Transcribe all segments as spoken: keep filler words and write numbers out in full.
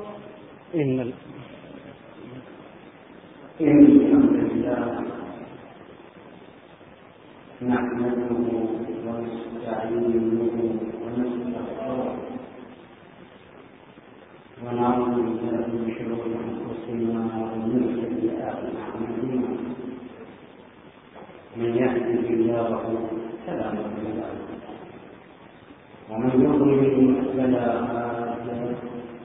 إن ال... إن الحمد لله نحمده ونستعينه ونستغفره ونعوذ بالله من شرور أنفسنا ومن سيئات أعمالنا. من يهده الله فلا مضل له ومن يضلل فلا هادي له.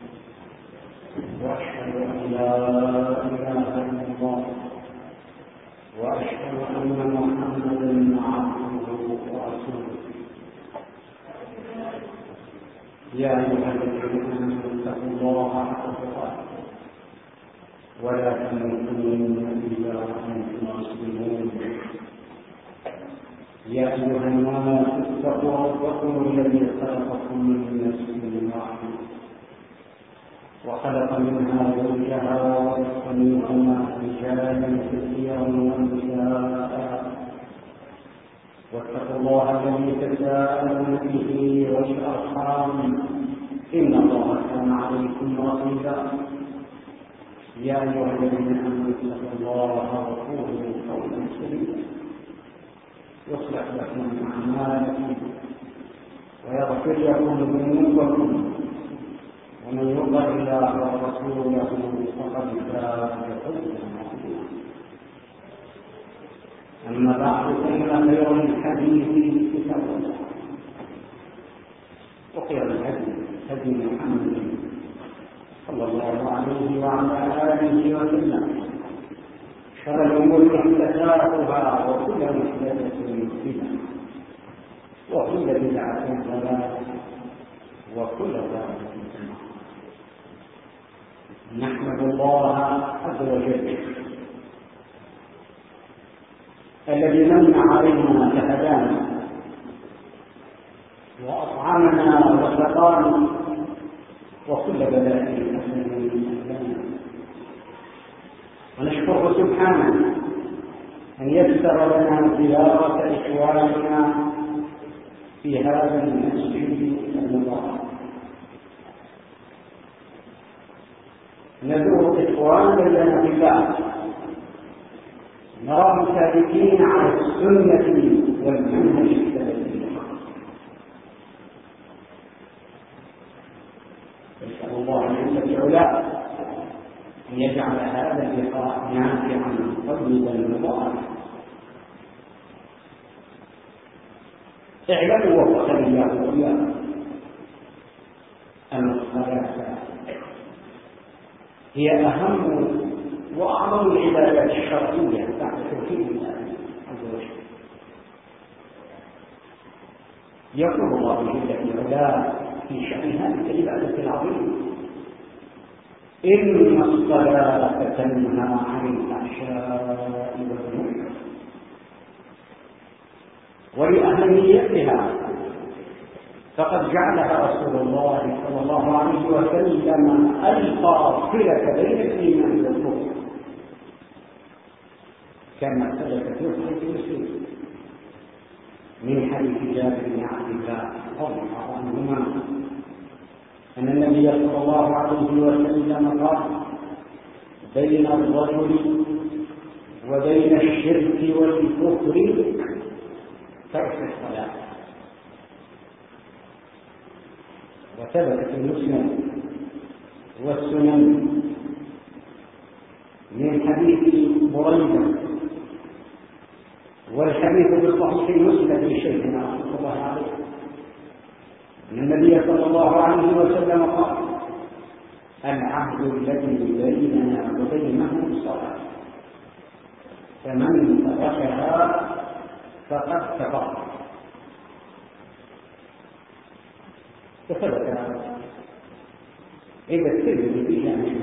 وأشهد أن لا إله إلا الله وأشهد أن محمدا عبده ورسوله. يا أيها الذين آمنوا اتقوا الله حق تقاته ولا تموتن إلا وأنتم مسلمون. يا أيها الناس اتقوا ربكم الذي خلقكم من نفس واحدة وخلق منها زوجها وبث منهما رجالا كثيرا ونساء. واتقوا الله الذي تساءلون به والأرحام إن الله كان عليكم رقيبا. يا أيها الذين آمنوا اتقوا الله وقولوا قولا سديدا يصلح لكم أعمالكم ويغفر لكم ذنوبكم ومن يطع الله ورسوله فقد فاز فوزا عظيما. أما بعد فإن خير الحديث كتاب الله وخير الهدي هدي محمد صلى الله عليه وعلى آله وسلم. شر الأمور محدثاتها وكل محدثة بدعة وكل بدعة ضلالة وكل ضلالة في النار. نحمد الله عز وجل الذي من علينا فهدانا وأطعمنا وسقانا وكل بلاء حسن لنا. ونشكره سبحانه أن يسر لنا زيارة إخواننا في هذا المسجد المبارك. نزور إخواننا لنا بالله نراهم ثابتين على السنة والمنهج السلفي. نسأل الله جل وعلا أن يجعل هذا اللقاء نافعا طيبا مباركا. اعلموا وفقني الله وإياكم أن الصلاة هي أهم وأعظم العبادات الشرعية بعد توحيد الله عز وجل. يقول الله جل وعلا في شأن هذه العبادة العظيمة: إن الصلاة تنهى عن الفحشاء والمنكر. ولأهميتها فقد جعلها رسول الله صلى الله عليه وسلم الفاصلة بين الإيمان والكفر، كما ثبت في صحيح مسلم من حديث جابر بن عبد الله رضي الله عنهما أن النبي صلى الله عليه وسلم قال: بين الرجل وبين الشرك والكفر ترك الصلاة. وثبت في المسلم والسنن من حديث بريدة، والحديث بالصحيح المسند لشيخنا رحمه الله عليه أن النبي صلى الله عليه وسلم قال: العهد الذي بيننا وبينهم الصلاة، فمن تركها فقد كفر. فثبت إذا الترمذي في جامعه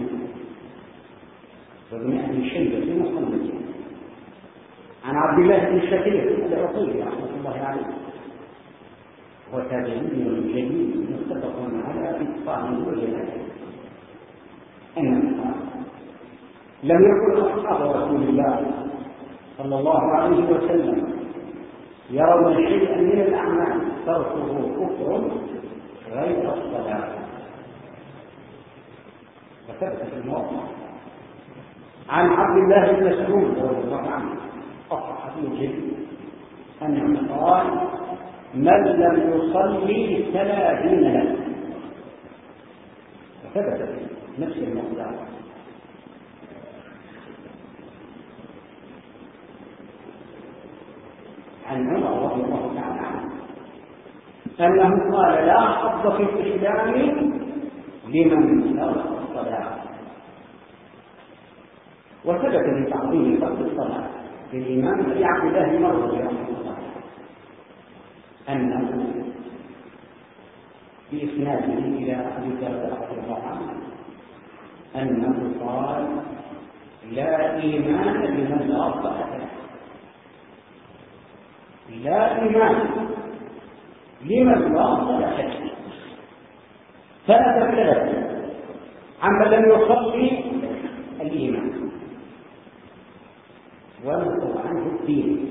وابن أبي شيبة في مصنفه عن عبد الله بن شقيق العقيلي رحمة الله عليه، وتابعي جليل متفق على إتقانه وجلاله، أنه لم يكن أصحاب رسول الله صلى الله عليه وسلم يرون شيئا من الأعمال تركه كفر غير الصلاة. وثبت في الموضوع عن عبد الله بن مسعود رضي الله عنه أصح جدا أنه قال: من لم يصلي فلا دين له. وثبت في نفس الموضوع عن عمر رضي الله تعالى عنه أنه قال: لا حظ في الإسلام لمن ترك الصلاة. وثبت في تعظيم فضل الصلاة للإمام أبي عبد الله بن مسعود رحمه الله أنه بإسناده إلى أبي الدرداء رضي الله عنه أنه قال: لا إيمان لمن لا صلاة له. لا إيمان لمن لا صلاة له. فأتكلم عمن لم يصلي الإيمان ونقل عنه الدين.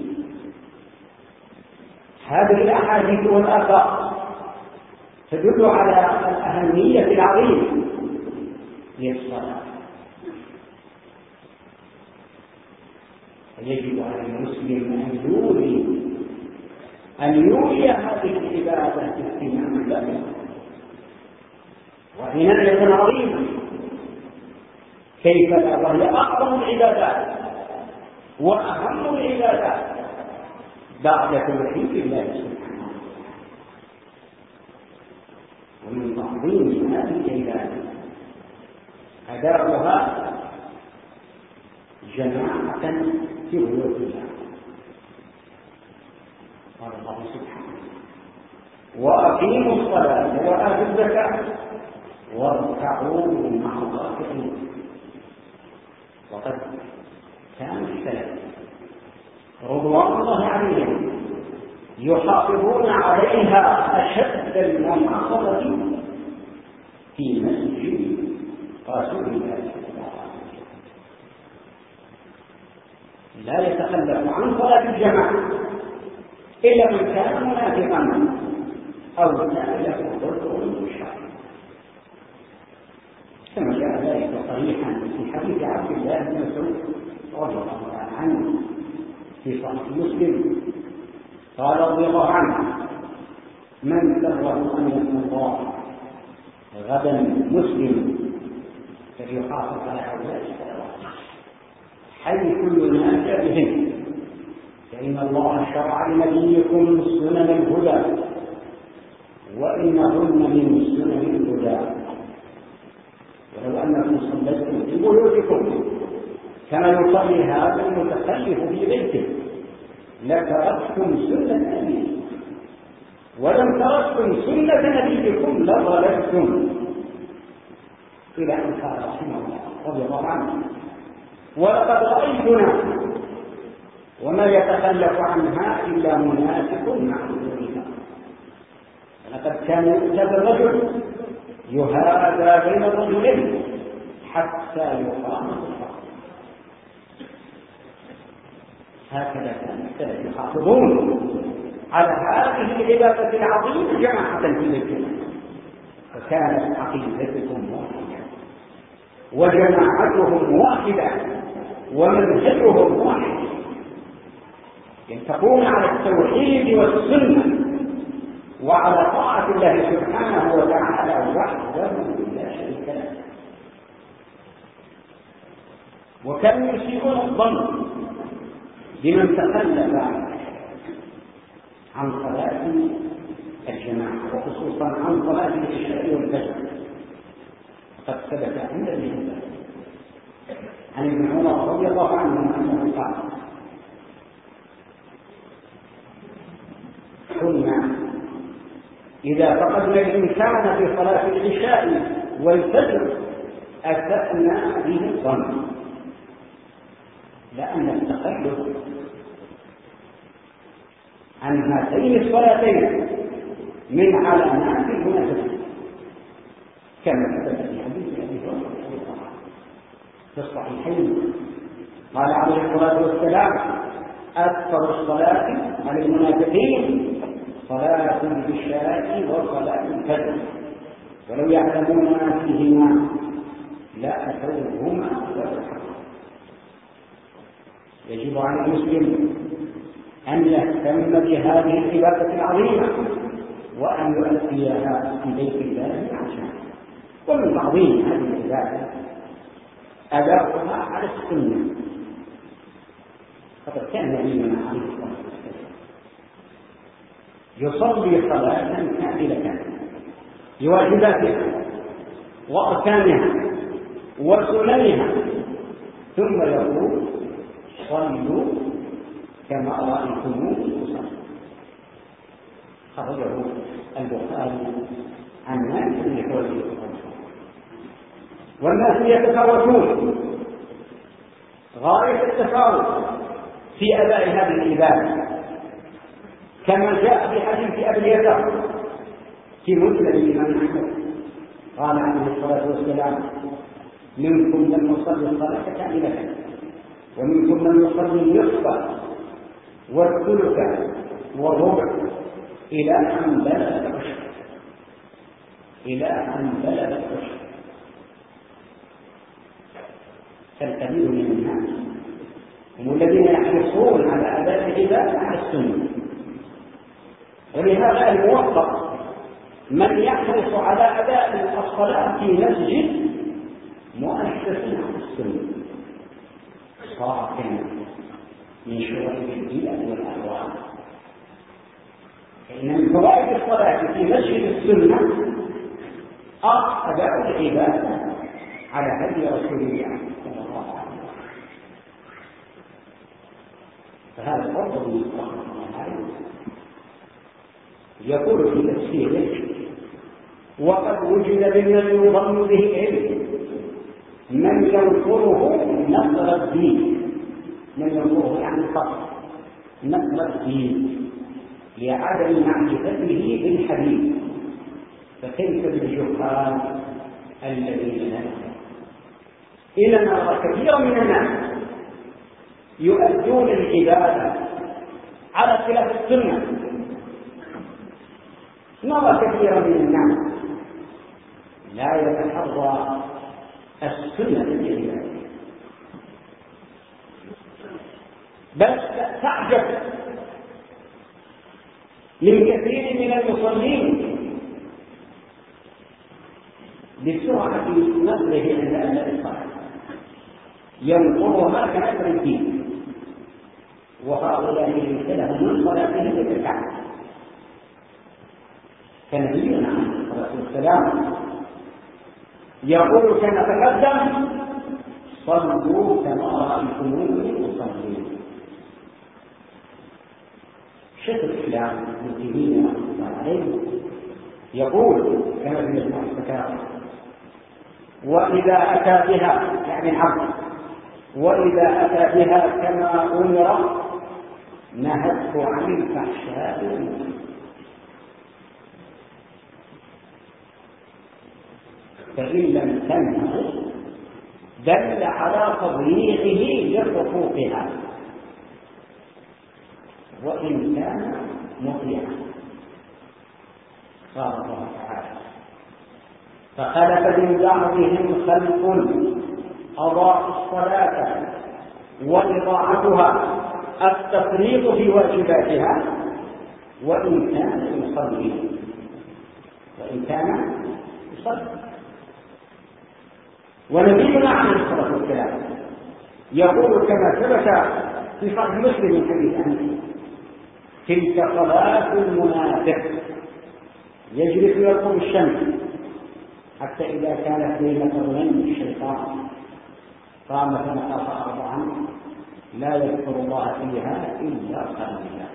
هذه الأحاديث والآثار تدل على الأهمية العظيمة للصلاة. فيجب على المسلم أن يولي أن يولي هذه العبادة اهتماما بالغا وعناية عظيمة. كيف لا؟ وهي أعظم العبادات وأهم العبادات بعد توحيد الله سبحانه. ومن تعظيم هذه العبادة أداؤها جماعة في بيوت الله. قال الله سبحانه: وأقيموا الصلاة وآتوا الزكاة واركعوا مع الراكعين. وقد كان السلف رضوان الله عليهم يحافظون عليها أشد المحافظة في مسجد رسول الله صلى الله عليه وسلم. لا يتخلف عن صلاة الجماعة إلا من كان منافقا أو كان له ضرر شرعي، كما جاء ذلك صريحا في حديث عبد الله بن مسعود رضي الله عنه في صحيح مسلم قال رضي الله عنه: من سره أن يكون الله غدا مسلم فليحافظ على هؤلاء الصلوات حيث ينادى بهن، فإن الله شرع لنبيكم سنن الهدى وإنهن من سنن الهدى. ولو أنكم صليتم في بيوتكم كما يصلي هذا المتخلف في بيته لتركتم سنة نبيكم، ولم تركتم سنة نبيكم لضللتم. إلى أن قال رحمه الله رضي الله عنه: ولقد رأيتنا وما يتخلف عنها إلا منافق معذورها. ولقد كان يؤتى بالرجل يهادى بين الرجلين حتى يقام الصلاة. هكذا كان السلف يحافظون على هذه العبادة العظيمة جماعة في الجنة. فكانت عقيدتهم واحدة وجماعتهم واحدة ومنهجهم واحد، ينتقون على التوحيد والسنة وعلى طاعة الله سبحانه وتعالى وحده لا شريك له. وكانوا يسيئون الظن بمن تخلف عن صلاة الجماعة وخصوصا عن صلاة العشاء والفجر. قد ثبت عند ابن عن ابن عمر رضي الله عنه أنه قال: كنا إذا فقدنا الإنسان في صلاة العشاء والفجر أسأنا به الظن، لأن التخلف عن هاتين الصلاتين من علامات المنافقين، كما ثبت في حديث أبي هريرة في الصحيحين قال عليه الصلاة والسلام: أكثر الصلاة على المنافقين صلاة العشاء وصلاة الفجر ولو يعلمون ما فيهما لا أتوهما ولا. يجب على المسلم أن يهتم بهذه العبادة العظيمة وأن يؤديها في بيت الله عشان. ومن تعظيم هذه العبادة أداؤها على السنة، فقد كان نبينا عليه الصلاة والسلام يصلي صلاة كاملة بواجباتها وأركانها وسننها ثم يقول صلوا كما رأيتموني أصلي. خرجه البخاري عن مالك بن حويرث. والناس يتفاوتون غاية التفاوت في أداء هذه العبادة، كما جاء في حديث أبي يسار في مسند الإمام أحمد قال عليه الصلاة والسلام: منكم من يصلي الصلاة كاملة، ومنكم من يصلي النصف والثلث والربع إلى أن بلغ العشر، إلى أن بلغ العشر. فالقليل من الناس هم الذين يحرصون على أداء العبادة على السنة، ولهذا الموفق من يحرص على أداء الصلاة في مسجد مؤسس على السنة صاحب من شرط الدين والأهواء. فإن من فوائد الصلاة في مسجد السنة أداء العبادة على هدي رسول الله صلى الله عليه وسلم. فهذا فرض من الله. يقول في تفسيره: وقد وجد ممن يظن به العلم من ينصره نصر الدين، من ينصره يعني الفقر نصر الدين لعدم معرفته بالحديث، فكيف بالجهال الذين لا يعلمون؟ إذا نرى كثيرا من الناس يؤدون العبادة على خلاف السنة. نرى كثيرا من الناس لا يتحرى السنة العبادة، بل تعجب من كثير من المصلين بسرعة نقله عند أداء الصلاة، ينقرها كنقر الدين، وهؤلاء يمثلهم من صلاتهم بالكعبة. فنبينا عليه الصلاة والسلام يقول كما تقدم: صلوا كما رأيتموني أصلي. شيخ الإسلام ابن تيمية رحمه الله عليه يقول كما في مجموع الفتاوى: وإذا أتى بها يعني العبد وإذا أتى بها كما أمر نهته عن الفحشاء والمنكر. فإن لم تنهه دل على تضييعه لحقوقها، وإن كان مطيعا. قال الله تعالى: فخلف من بعدهم خلف أضاعوا الصلاة وإضاعتها التفريط في واجباتها وإن كان يصلي وإن كان يصلي. ونبينا عليه الصلاة والسلام يقول كما ثبت في صحيح مسلم من حديث عنه: تلك صلاة المنافق يجري في يرقب الشمس حتى إذا كانت بين قرنين الشيطان قام فنقص أربعا لا يذكر الله فيها إلا قليلا.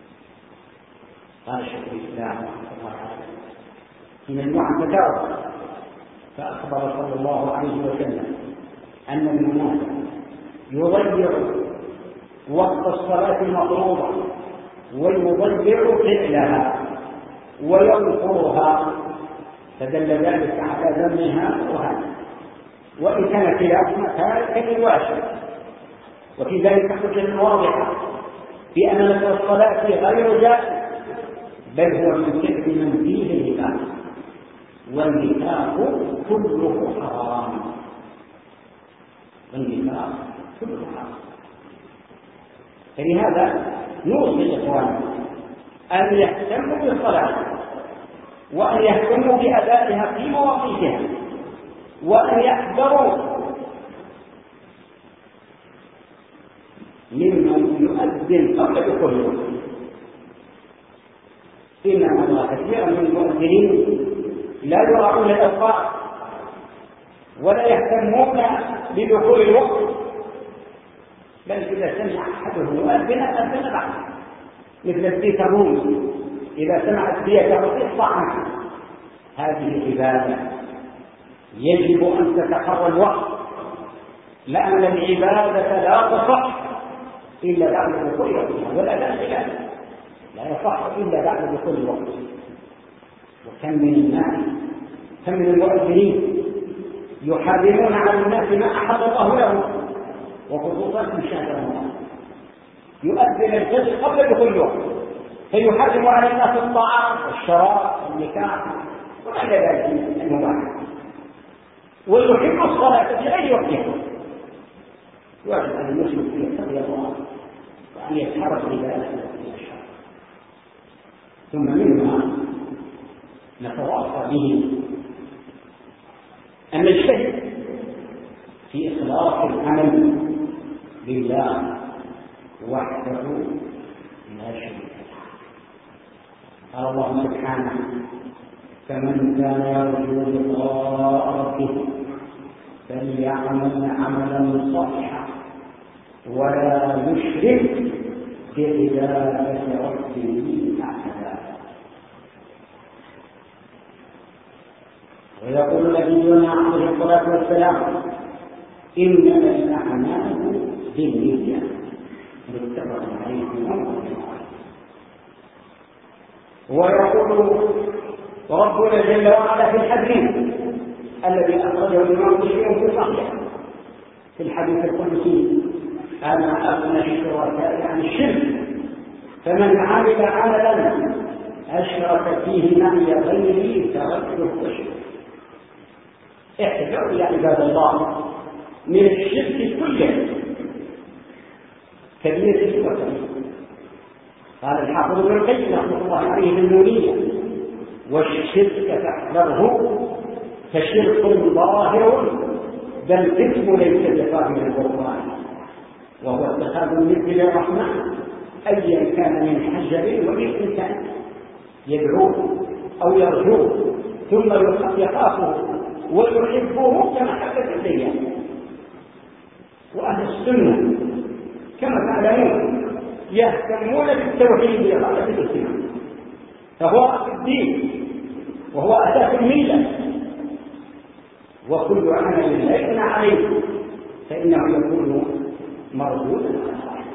قال شيخ الإسلام رحمه الله عليه في مجموع الفتاوى: فأخبر صلى الله عليه وسلم أن المنافق يضيع وقت الصلاة المفروضة ويضيع فعلها وينكرها، فدل ذلك على ذمها وهذا، وإن كان خلاف مكان واجب. وفي ذلك حجة واضحة في أن نفس الصلاة غير جائز، بل هو من كذب من فيه النفاق، والنفاق كله حرام والنفاق كله حرام. فلهذا نوصي إخواننا أن يهتموا بالصلاة وأن يهتموا بأدائها في مواقيتها وأن يحذروا ممن يؤذن قبل دخول الوقت. إنما الله كثيرا من المؤذنين لا يراعون الأوقات ولا يهتمون بدخول الوقت، بل إذا سمع أحدهم مؤذنا أذن بعد، مثل الديكرون إذا سمع الديكرون يصحح. هذه عبادة يجب أن تتقرر الوقت، لأن العبادة لا تصح إلا بعد دخول وقتها، والأذان خلاف لا يصح إلا بعد دخول الوقت. وكم من الناس كم من المؤذنين يحرمون على الناس ما أحل الله لهم، وخصوصا في شهر رمضان يؤذن الفجر قبل دخول الوقت فيحرم على الناس الطعام والشراب والنكاح وما إلى ذلك من المباح، ويحب الصلاة في غير وقتها. واجب أن المسلم يتقي الله وأن يتحرك عبادته في الشهر. ثم مما نتواصى به أن نجتهد في إخلاص العمل لله وحده لا شريك له. قال الله سبحانه: فمن كان يرجو لقاء ربه فليعمل عملا صالحا ولا يشرك بعبادة ربه أحدا. ويقول نبينا عليه الصلاة والسلام: إنما الأعمال بالنية. متفق عليه. ويقول ربنا جل وعلا في الحديث الذي أخرجه الإمام مسلم في صحيحه في الحديث القدسي: أنا أغنى الشركاء عن الشرك، فمن عمل عملا أشرك فيه معي غيري تركته وشركه. احذروا يا عباد الله من الشرك كله، كبير وكبير. قال الحافظ ابن القيم رحمه الله عليه في النونية: والشرك تحذره فشرك ظاهر بل اسم ليس بقابل القرآن، وهو اتخاذ الند للرحمن أيا كان من حجر وإنسان يدعوه أو يرجوه ثم يخافه ويحبه كمحبة الدنيا. وأهل السنة كما تعلمون يهتمون بالتوحيد لغاية الإسلام، فهو أصل الدين وهو أساس الملة، وكل عمل لا يبنى عليه فإنه يكون مردودا على صاحبه.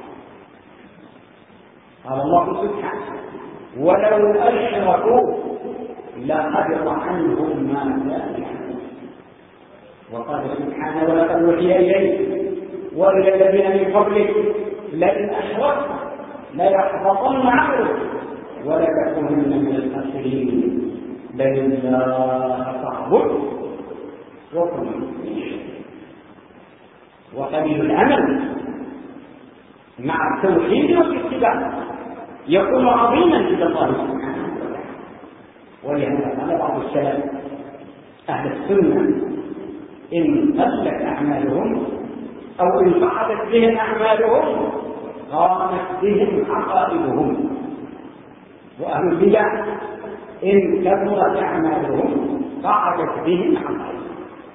قال الله سبحانه: ولو أشركوا لحبط عنهم ما كانوا يعملون. وقال سبحانه: ولقد أوحي إليك وإلى الذين من قبلك لئن أشركت ليحبطن عملك ولتكونن من الخاسرين. بل الله فاعبد وكن من الشرك. وقليل العمل مع التوحيد والاتباع يكون عظيما عند الله سبحانه وتعالى. ولهذا قال بعض السلف أهل السنة: إن قلت أعمالهم أو إن صعدت بهم أعمالهم قامت بهم عقائدهم. وأهل البدع إن كثرت أعمالهم قعدت بهم عقائدهم.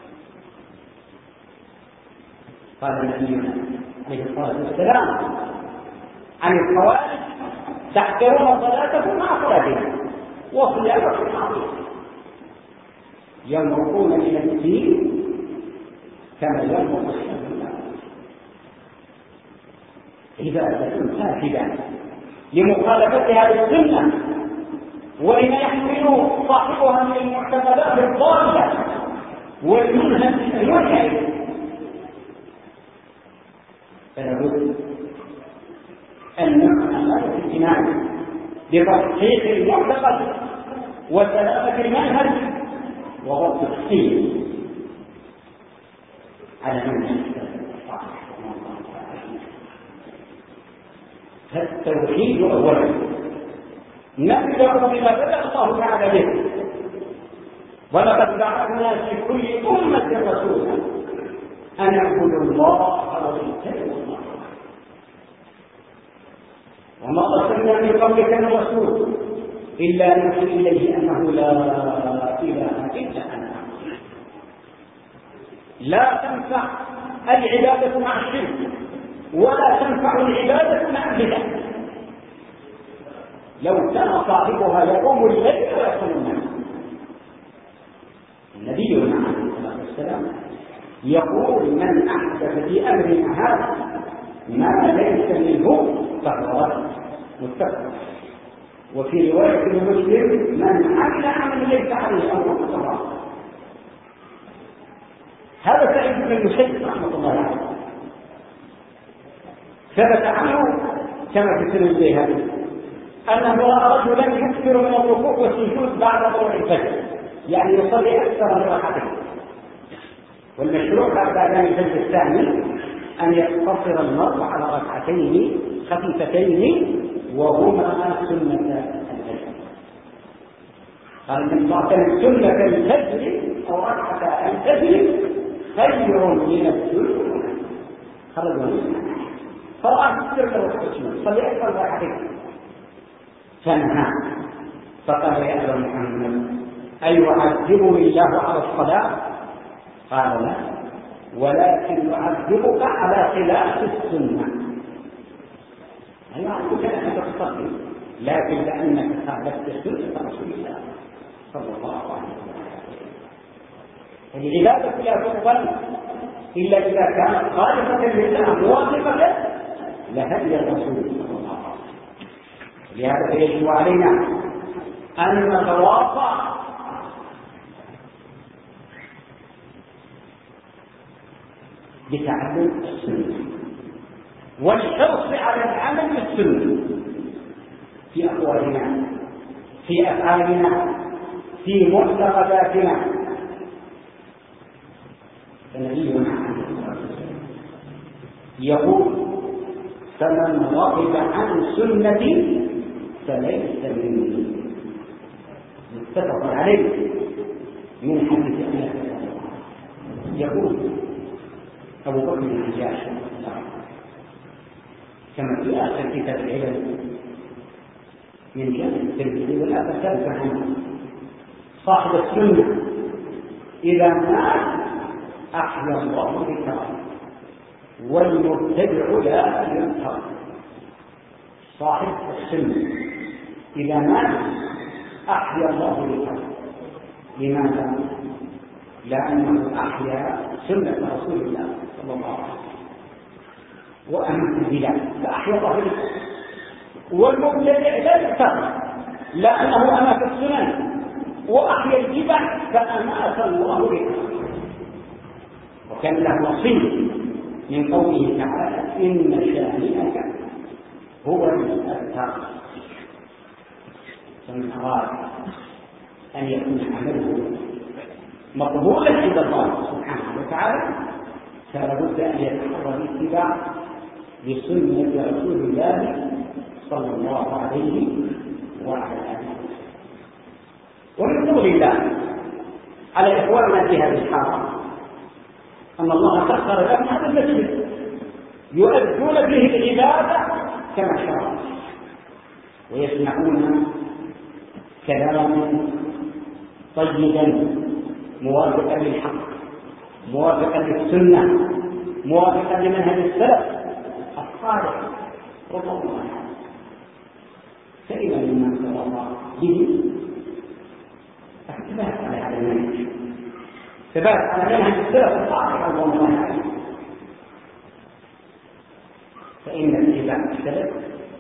قال النبي عليه الصلاة والسلام عن الخوارج: تحقرون صلاتكم مع صلاتهم وصيامكم عظيم. يمرقون من الدين كما يمرق الشمس. عبادة فاسدة لمخالفتها للسنة ولما يحمل صاحبها من المعتقدات الضالة والمنهج المنحرف. فلابد أن نعمل هذا الاهتمام بتصحيح المعتقد وسلامة المنهج وضبط التفسير على منهج فالتوحيد أولا نبدأ بما بدأ الله تعالى به، ولقد بعثنا في كل أمة رسولا أن اعبدوا الله واجتنبوا الطاغوت وما أرسلنا من قبلك من رسول إلا نوحي إليه أنه لا إله إلا أنا. لا تنفع العبادة مع الشرك ولا تنفع العبادة مع البدع. لو كان صاحبها يقوم الليل ويصوم النهار. النبي عليه الصلاة والسلام يقول من أحدث في أمرنا هذا ما ليس منه فهو رد. متفق. وفي رواية مسلم من عمل عملا ليس عليه أمر فهو رد. هذا سعيد بن المسيب رحمة الله عليه ثبت عنه كما في سنن البيهقي أنه رأى رجلا يكثر من الركوع والسجود بعد طلوع الفجر، يعني يصلي أكثر من ركعتين. والمشروع بعد أذان الفجر الثاني أن يقتصر المرء على ركعتين خفيفتين وهما سنة الفجر. قال النبي صلى الله عليه وسلم سنة الفجر أو ركعة الفجر خير من الدنيا. خرج مسلم فرأى كثير من الركوع صلي أكثر من ركعتين فنهى فقال يا أبا محمد أيعذبني الله على الصلاة؟ قال لا، ولكن يعذبك على خلاف السنة. لا يعذبك لأنك تصلي لكن لأنك خالفت سنة رسول الله صلى الله عليه وسلم. العبادة لا تقبل إلا إذا كانت خالفة لله موافقة لهدي الرسول صلى الله عليه وسلم. لهذا يجب علينا أن نتواصى بتعلم السنة والحرص على العمل بالسنة في أقوالنا في أفعالنا في معتقداتنا. فنبينا يقول فمن رغب عن سنتي فليس مني. متفق عليه من حديث أنس يقول أبو بكر بن عياش كما في آخر كتاب العلم من جهة الترمذي والآخر ثابت عنه صاحب السنة إذا مات أحيا الله ذكره والمبتدع لا ينكر. صاحب السنة إذا مات أحيا الله ذكره. لماذا؟ لأنه أحيا سنة رسول الله صلى الله عليه وسلم وأمات البدع فأحيا الله ذكره. والمبتدع لا ينكر لأنه أمات السنن وأحيا البدع فأمات الله ذكره. وكان له نصيب من قوله تعالى إن شانئك هو الأبتر. فمن أراد أن يكون عمله مقبولا عند الله سبحانه وتعالى فلا بد أن يتحرى الاتباع لسنة رسول الله صلى الله عليه وعلى آله وسلم. ومن فضل الله على إخواننا في هذه الحارة أن الله سخر لهم هذا المسجد يؤدون به العبادة كما شرع ويسمعون كلاما طيبا موافقا للحق موافقا للسنة موافقا لمنهج السلف الصالح رضي الله عنه. فإذا مما تواصى به الثبات على هذا المنهج ثبات على منهج السلف الصالح رضي الله عنه. فإن اتباع السلف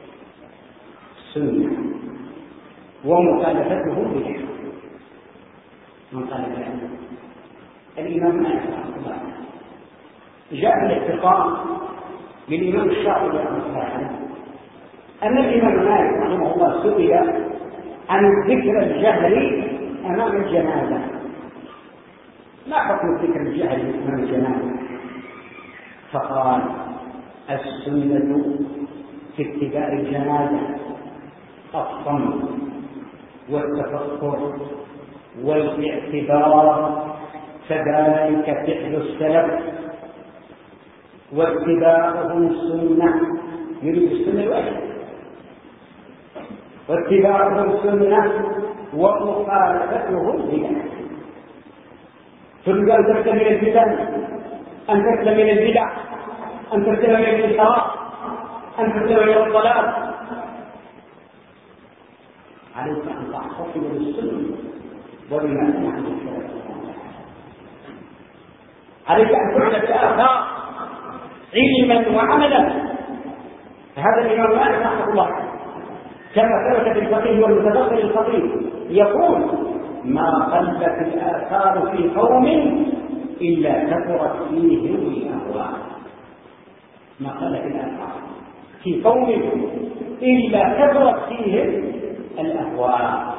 سنة ومخالفته بدعة. من قال ذلك الإمام مالك رحمه الله جاء الاعتقاد للإمام الشافعي رحمه الله عنه أن الإمام مالك رحمه الله سئل عن ذكر الجهل أمام الجنازة. ما حكم ذكر الجهل أمام الجنازة؟ فقال السنة في اتباع الجنازة الصمت والتفكر والاعتبار، كذلك فعل السلف واتباعهم السنة، يريد السنة الواحدة، واتباعهم السنة ومخالفتهم بدعة. تريد أن ترتد من الفتن، أن ترتد من البدع، أن ترتد من الانحراف، أن ترتد من الضلال، عليك أن تعتصم بالسنة وبما كان عن السلف، عليك أن تعمل بالآثار علما وعملا. هذا الإمام مالك رحمه الله كما ثبت في الفقيه والمتدخل الفقيه يقول: ما قلت الآثار في قوم إلا كثرت فيهم الأهواء. ما قلت الآثار في قوم إلا كثرت فيهم الأهواء.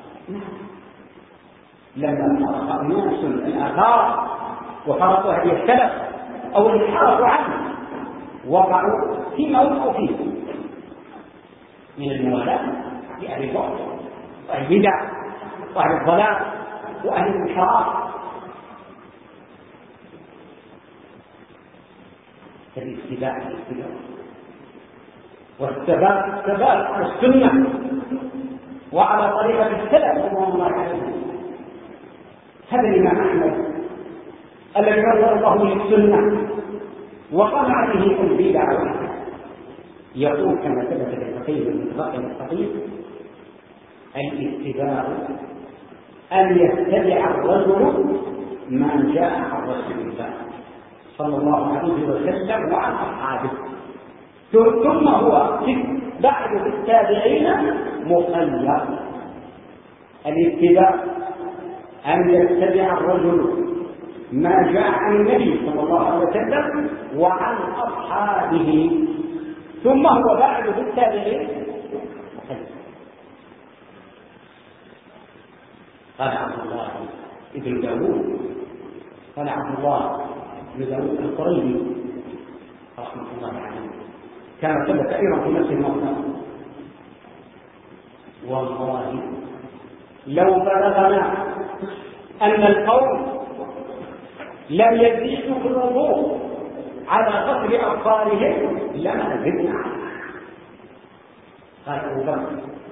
لما فرق الناس الآثار وفرقوا هذه السلف أو انحرفوا عنه وقعوا فيما وقعوا فيه من الموالاة لأهل البعد وأهل البدع وأهل الضلال وأهل الانحراف. فالاتباع الاتباع والثبات الثبات على السنة وعلى طريقة السلف رضوان الله عليهم. هذا الإمام أحمد الذي نظر الله للسنة وقنع به البدع يقول كما ثبت في الفقيه والمتفقه الفقيه: الاتباع أن يتبع الرجل ما جاء عن رسول الله صلى الله عليه وسلم وعن أصحابه، ثم هو بعد التابعين مخير. الاتباع أن يتبع الرجل ما جاء عن النبي صلى الله عليه وسلم وعن أصحابه، ثم هو بعد التابعين مخير. قال عبد الله ابن داوود قال عبد الله بن داوود القريبي رحمه الله عليه كان ثبت أيضا في نفس الموضوع: والله لو بلغنا أن القوم لم يزيدوا في الوضوء على غسل أبصارهم لما زدنا عليه. قال أبو بكر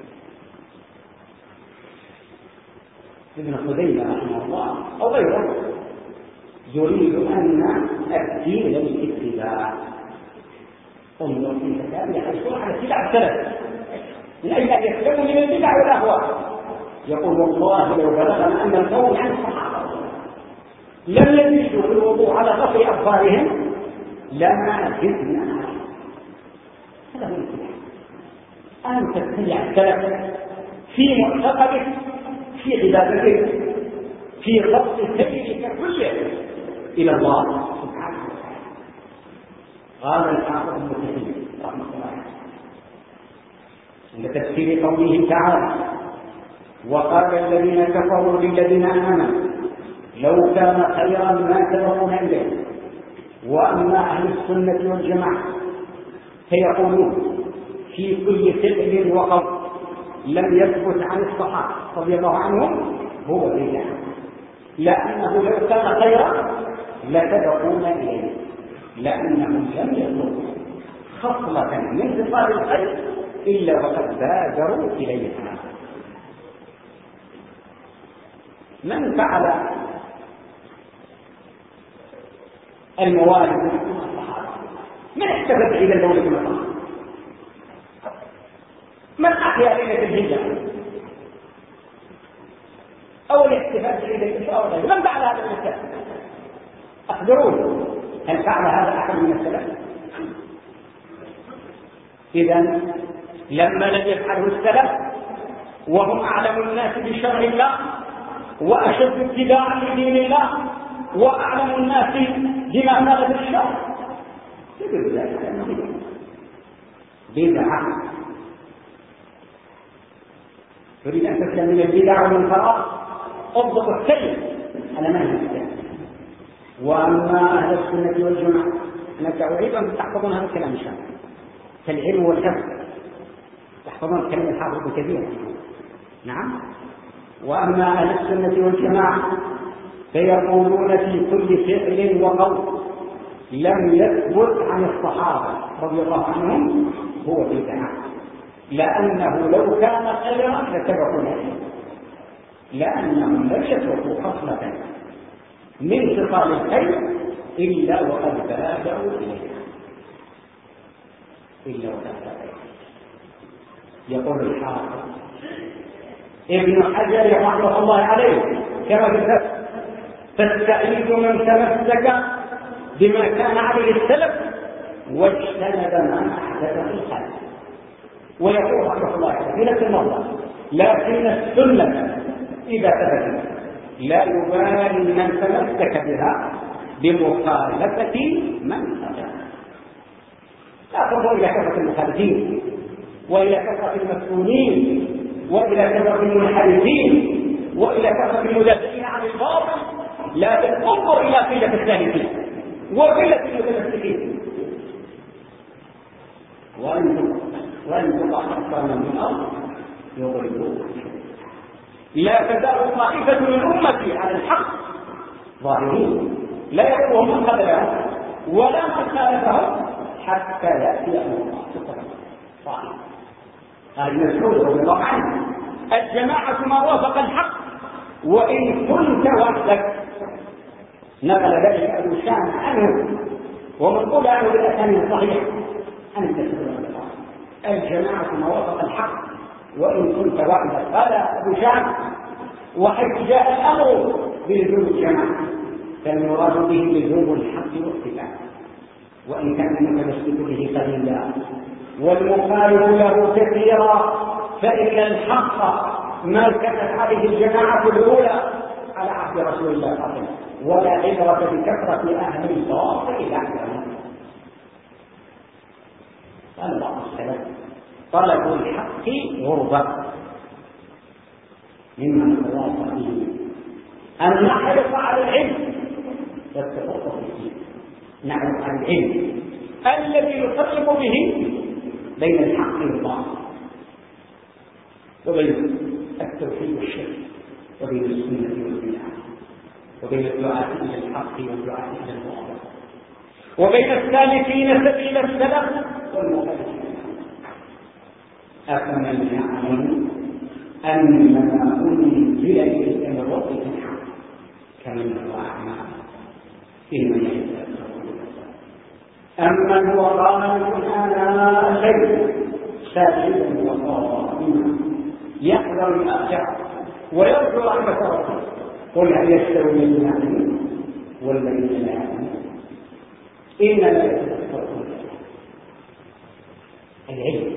ابن خزيمة رحمه الله أو غيره: يريد أن الدين للاتباع. انظر في كتابه يحرصون على اتباع السلف من أجل أن يسلموا من البدع والأهواء. يقول: والله لو بلغنا أن القوم عن الصحابة لم يزيدوا في الوضوء على غسل أبصارهم لما زدنا عليه. هذا هو الاتباع، أن تتبع السلف في معتقدك، في عبادتك، في ضبط سيرك كله إلى الله سبحانه وتعالى. قال الحافظ ابن كثير رحمه الله عليه عند تفسير قوله تعالى: وقال الذين كفروا للذين آمنوا لو كان خيرا ما سبقونا إليه. وأما أهل السنة والجماعة فيقولون في كل فعل وقول لم يثبت عن الصحابة رضي الله عنهم هو بدعة، لأنه لو كان خيرا لسبقونا إليه، لأنهم لم يذكروا خصلة من صفات الخير إلا وقد بادروا إليها. من فعل الموالد من الصحابة؟ من احتفل إلى المولد من الصحابة؟ من أحيا ليلة الهجرة أو الاحتفال بعيد الإسراء وغيره؟ من فعل هذا من السلف؟ أخبروني، هل فعل هذا أحد من السلف؟ إذا لما لم يفعله السلف وهم أعلم الناس بشرع الله وأشد اتباعا لدين الله وأعلم الناس بما ثبت في الشرع، يقول ذلك بدعة. تريد أن تسلم من البدع والانحراف، اضبط السير على منهج السلف. وأما أهل السنة والجماعة أنا أريد أن تحفظون هذا الكلام إن شاء الله. كالعلم والحفظ. تحفظون كلمة الحافظ كثيرا. نعم. وأما أهل السنة والجماعة فيقولون في كل فعل وقول لم يثبت عن الصحابة رضي الله عنهم هو بدعة، لأنه لو كان خيرا لتبعوا له، لأنهم لم يتركوا خصلة من خصال الخير إلا وقد بادروا إليها، إلا وقد بادروا. يقول الحافظ ابن حجر رحمه الله عليه كما ذكرت: فالسعيد من تمسك بما كان عليه السلف واجتنب ما أحدث في الخلق. ويقول رحمه الله عليه في نفس الموضوع: لكن السنة إذا ثبتت لا يبالي من تمسك بها بمخالفة من خالف. لا تنظر إلى كثرة المخالفين وإلى كثرة المفتونين وإلى كثرة المنحرفين وإلى كثرة المدافعين عن الباطل، لكن انظر إلى قلة السالكين وقلة المتمسكين. وأن تطع أكثر من الأرض يضلون. لا تزال طائفة من أمتي على الحق ظاهرين لا يضرهم من قبلهم ولا من خالفهم حتى يأتي أمر الله. صحيح. قال ابن مسعود رضي الله عنه: الجماعة ما وافق الحق وإن كنت وحدك. نقل ذلك أبو شام عنه ومن قول عنه بالأسانيد الصحيحة عن التسليم. الجماعة ما وافق الحق وإن كنت وحدك. قال أبو شام: وحيث جاء الأمر بلزوم الجماعة فالمراد به لزوم الحق واتباعه، وإن كان المتمسك به قليلا والمخالف له كثيرا، فإن الحق ما كانت عليه الجماعة الأولى على عهد رسول الله صلى الله عليه وسلم، ولا عبرة بكثرة أهل الباطل لعنهم. قال بعض السلف: طلب الحق غربة، مما نتواصى به أن نحرص على العلم والتفقه فيه، نعرف عن العلم الذي يفرق به بين الحق والباطل وبين التوحيد والشرك وبين السنة والبدعة وبين الدعاة إلى الحق والدعاة إلى الباطل وبين السالكين سبيل السلف والمخالفين. أفمن يعلم أن ما أنزل إليك من ربك الحق كمن هو أعمى فيما يحتاج، أمن هو قائم آناء الليل ساجدا وقائما يحذر الآخرة ويرجو رحمة ربه. قل هل يستوي الذين يعلمون والذين لا يعلمون إنما يتذكرون العلم.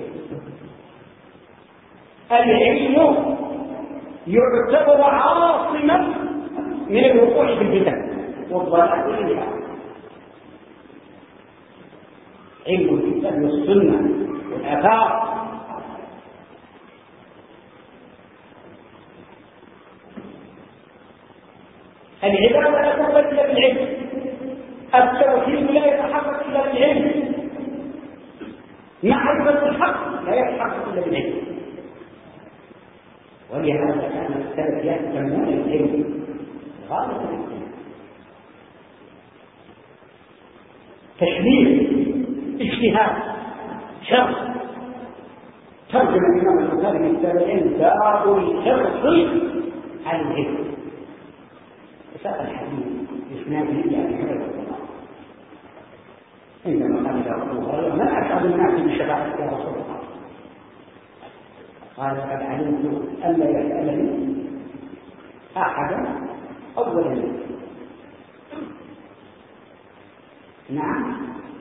العلم يعتبر عاصما من الوقوع في الفتن والضلال والبدع. علم الكتاب والسنة والآثار. العبادة لا تقبل إلا بالعلم، التوحيد لا يتحقق إلا بالعلم، معرفة الحق لا يتحقق إلا بالعلم. ولهذا كان السلف يهتمون بالعلم غاية الاهتمام. تشريع، اجتهاد، شرط. ترجم الإمام البخاري في كتاب العلم: باب الحرص على العلم. وساق الحديث إسناده إلى أبي هريرة عندما قال له أبو هريرة: ما أسعد الناس بشفاعتك يا رسول الله؟ قال: قد علمت ألا يسألني أحدا أول منه. نعم،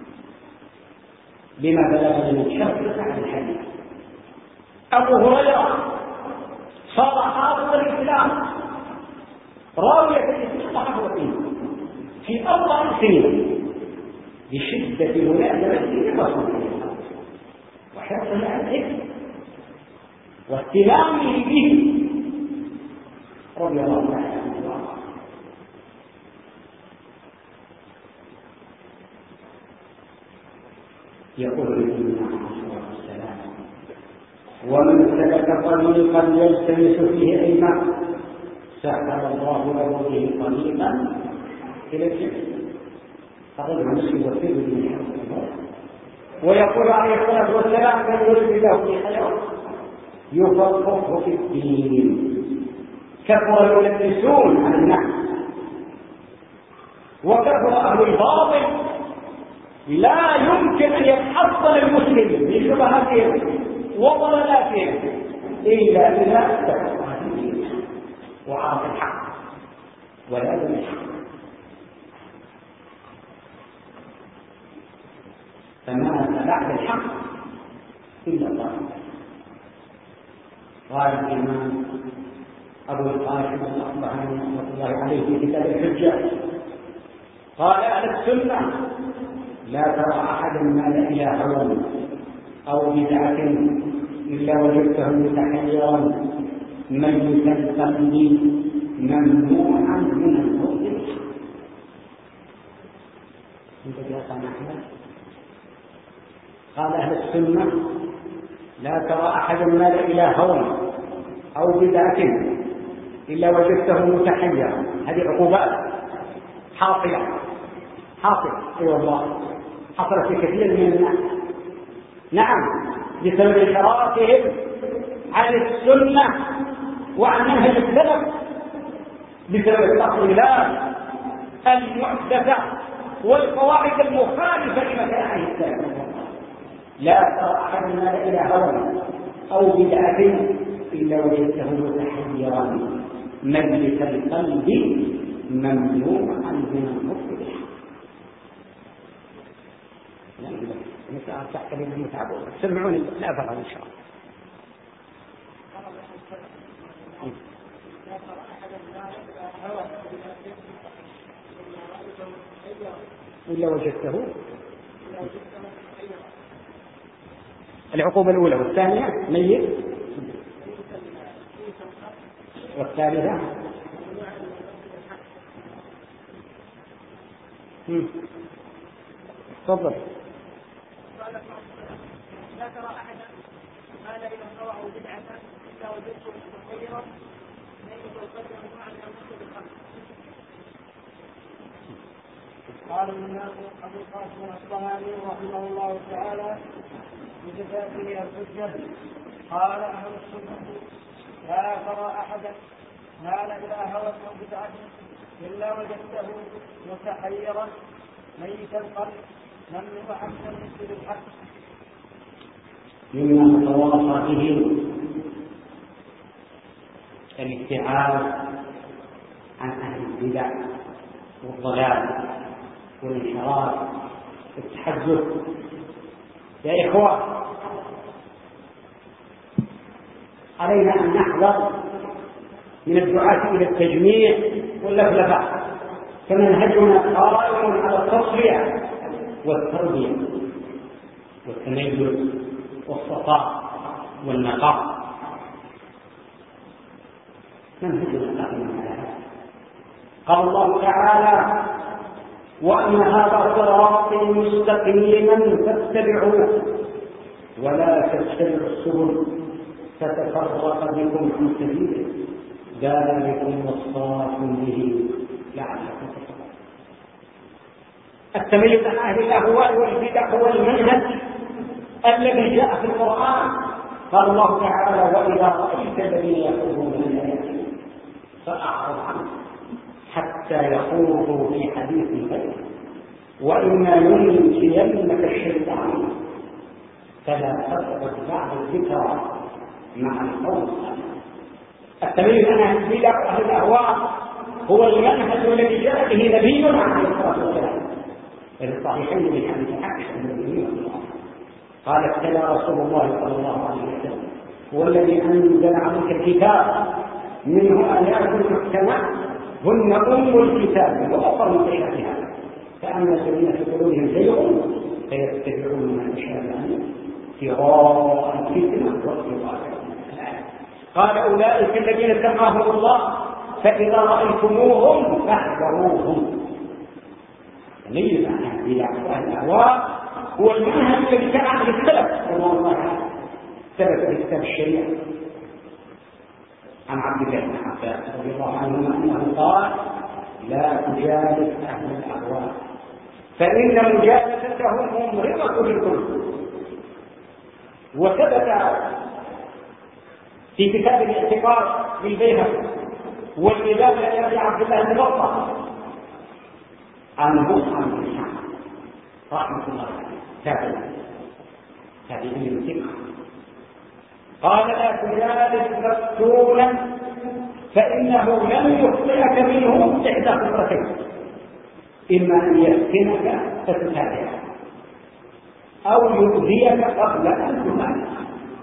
بما بلغ من شرط عن الحديث. أبو هريرة صار حافظ الإسلام راوية الإسلام صحابته في أربع سنين بشدة ملازمته لرسول الله وحرصه على العلم واهتمامه به رضي الله تعالى عنه. يقول النبي محمد ومن سلك طريقا يلتمس فيه علما سهل الله له به طريقا إلى الجنة. هذا مسلم وفيه الدنيا. ويقول عليه الصلاة والسلام من يريد له في خير يفقهه في الدين. كثر يلبسون عن النحو وكثر أهل الباطل، لا يمكن أن يتحصل المسلم بشبهاتهم وضلالاتهم إلا إذا استقر الدين وعرف الحق ولازم الحق. فما بعد الحق إلا الله. قال الإمام أبو القاسم الأصبهاني رحمة الله عليه في كتاب الحجة قال أهل السنة لا ترى أحدا مال إلى هوى أو بدعة إلا وجدته متحيرا ميتا القلب ممنوعا من الهدى. انت يا أحمد قال أهل السنة لا ترى أحدا مال إلى هوى أو بدعة إلا وجدته متحيرا. هذه عقوبات حاصلة حاصلة أي أيوة والله حصلت في كثير من الناس. نعم بسبب انحرافهم عن السنة وعن منهج السلف، بسبب التقليدات المحدثة والقواعد المخالفة لما كان عليه السلف. لا ترى أحد مال إلى هوى أو بدعة إلا وجدته متحيرا مجلس القلب ممنوعا من النطق بالحق. نسأل تحت المتعبون سمعوني لا فرع إن شاء الله. إلا وجدته العقوبة الأولى والثانية ميت والثالثة تفضل. لا ترى أحدا مال إلى الهوى أو بدعة إلا وجدته متغيرا ميت القدر ممنوعا من النطق بالحق. قال الإمام أبو القاسم الأصبهاني رحمه الله تعالى في كتابه الحجة قال أهل السنة لا ترى أحدا مال إلى هوى أو بدعة إلا وجدته متحيرا ميت القلب ممنوعا من النطق بالحق. مما تواصى به الابتعاد عن أهل البدع والضلال والانحراف والتحزب. يا إخوة علينا أن نحذر من الدعاة إلى التجميع واللفلفة، فمنهجنا قائم على التصفية والتربية والتميز والصفاء والنقاء. منهجنا قائم على هذا. قال الله تعالى وأن هذا صراطي مستقيما فاتبعوه ولا تتبعوا السبل فتفرق بكم عن سبيله ذلكم وصاكم به لعلكم تتقون. التميز عن أهل الأهواء والبدع هو المنهج الذي جاء في القرآن. قال الله تعالى وإذا رأيت الذين يخوضون من آياتنا فأعرض عنهم حتى يخوضوا في حديث غيره وإما ينسينك الشيطان فلا تقعد بعد الذكرى مع القوم. التمييز عن أهل البدع وأهل الأهواء هو المنهج الذي جاء به نبينا عليه الصلاة والسلام في الصحيحين من حديث عائشة النبي قال ابتلى رسول الله صلى الله عليه وسلم هو الذي أنزل عليك الكتاب منه آيات محكمات هن أم الكتاب وأخر متشابهات فأما الذين في قلوبهم زيغ فيتبعون ما تشابه منه ابتغاء الفتنة وابتغاء الآية. قال أولئك الذين سماهم الله فإذا رأيتموهم فاحذروهم. تميز عن أهل البدع وأهل الأهواء هو المنهج الذي كان عليه السلف رضوان الله عنهم ثبت في كتاب الشريعة عن عبد الله بن عباس رضي الله عنهما أنه قال: لا تجالس أهل الأهواء فإن مجالستهم ممرضة للقلوب. وثبت في كتاب الاعتقاد للبيهقي والإمام لأبي عبد الله بن بطة عن مصعب بن سعد رحمة الله عليه تابعين ثقة قال: لا تجالس مفتونا فإنه لن يخطئك منه إحدى خطتين: إما أن يفتنك فتتابعه أو يؤذيك قبل أن تتابعه.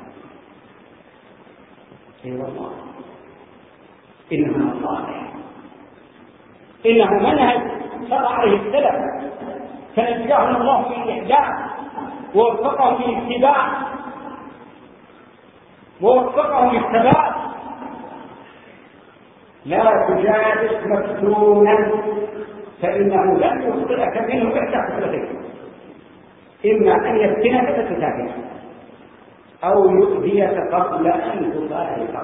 اي والله انها صالح، انه منهج شرع عليه السلف فنجاهم الله من الاحداث ووفقهم للاتباع ووفقهم للثبات. لا تجالس مفتونا فانه لن يخطئك منه احدى خطتين: اما ان يفتنك فتتابعه أو يؤذيك قبل أن تفارقه.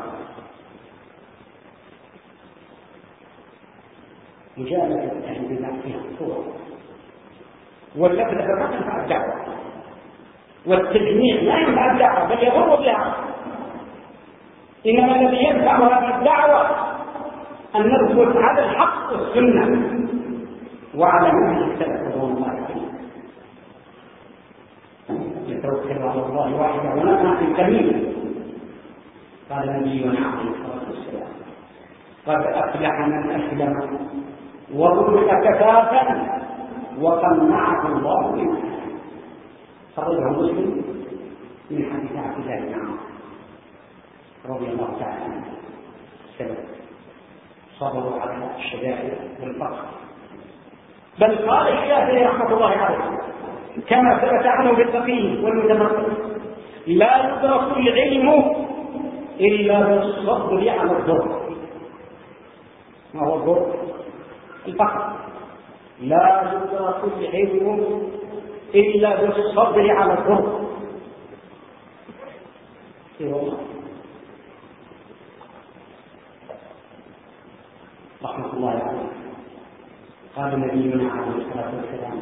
مجالسة أهل البدع فيها صورة، واللفظ فقط ينفع الدعوة، والتجميع لا ينفع الدعوة بل يضر بها. إنما الذي ينفع هذه الدعوة أن نثبت على الحق والسنة وعلى منهج السلف رضوان الله عليهم، يتوكل على الله وحده ونفع في الكريم. قال نبينا عليه الصلاه والسلام: قد افلح من اسلم ورزق كفافا وقنعه الله منه. خرجه مسلم من حديث عبد الله بن عمرو رضي الله تعالى عنه. السلف صبروا على الشدائد والفقر، بل قال الشافعي رحمه الله عليه كما ثبت عنه بالفقيه والمتمرد: لا يدرك العلم إلا بالصبر على الضر. ما هو الضر؟ الفقر. لا يدرك العلم إلا بالصبر على الضر. رحمة الله عليه. قال نبينا عليه الصلاة والسلام: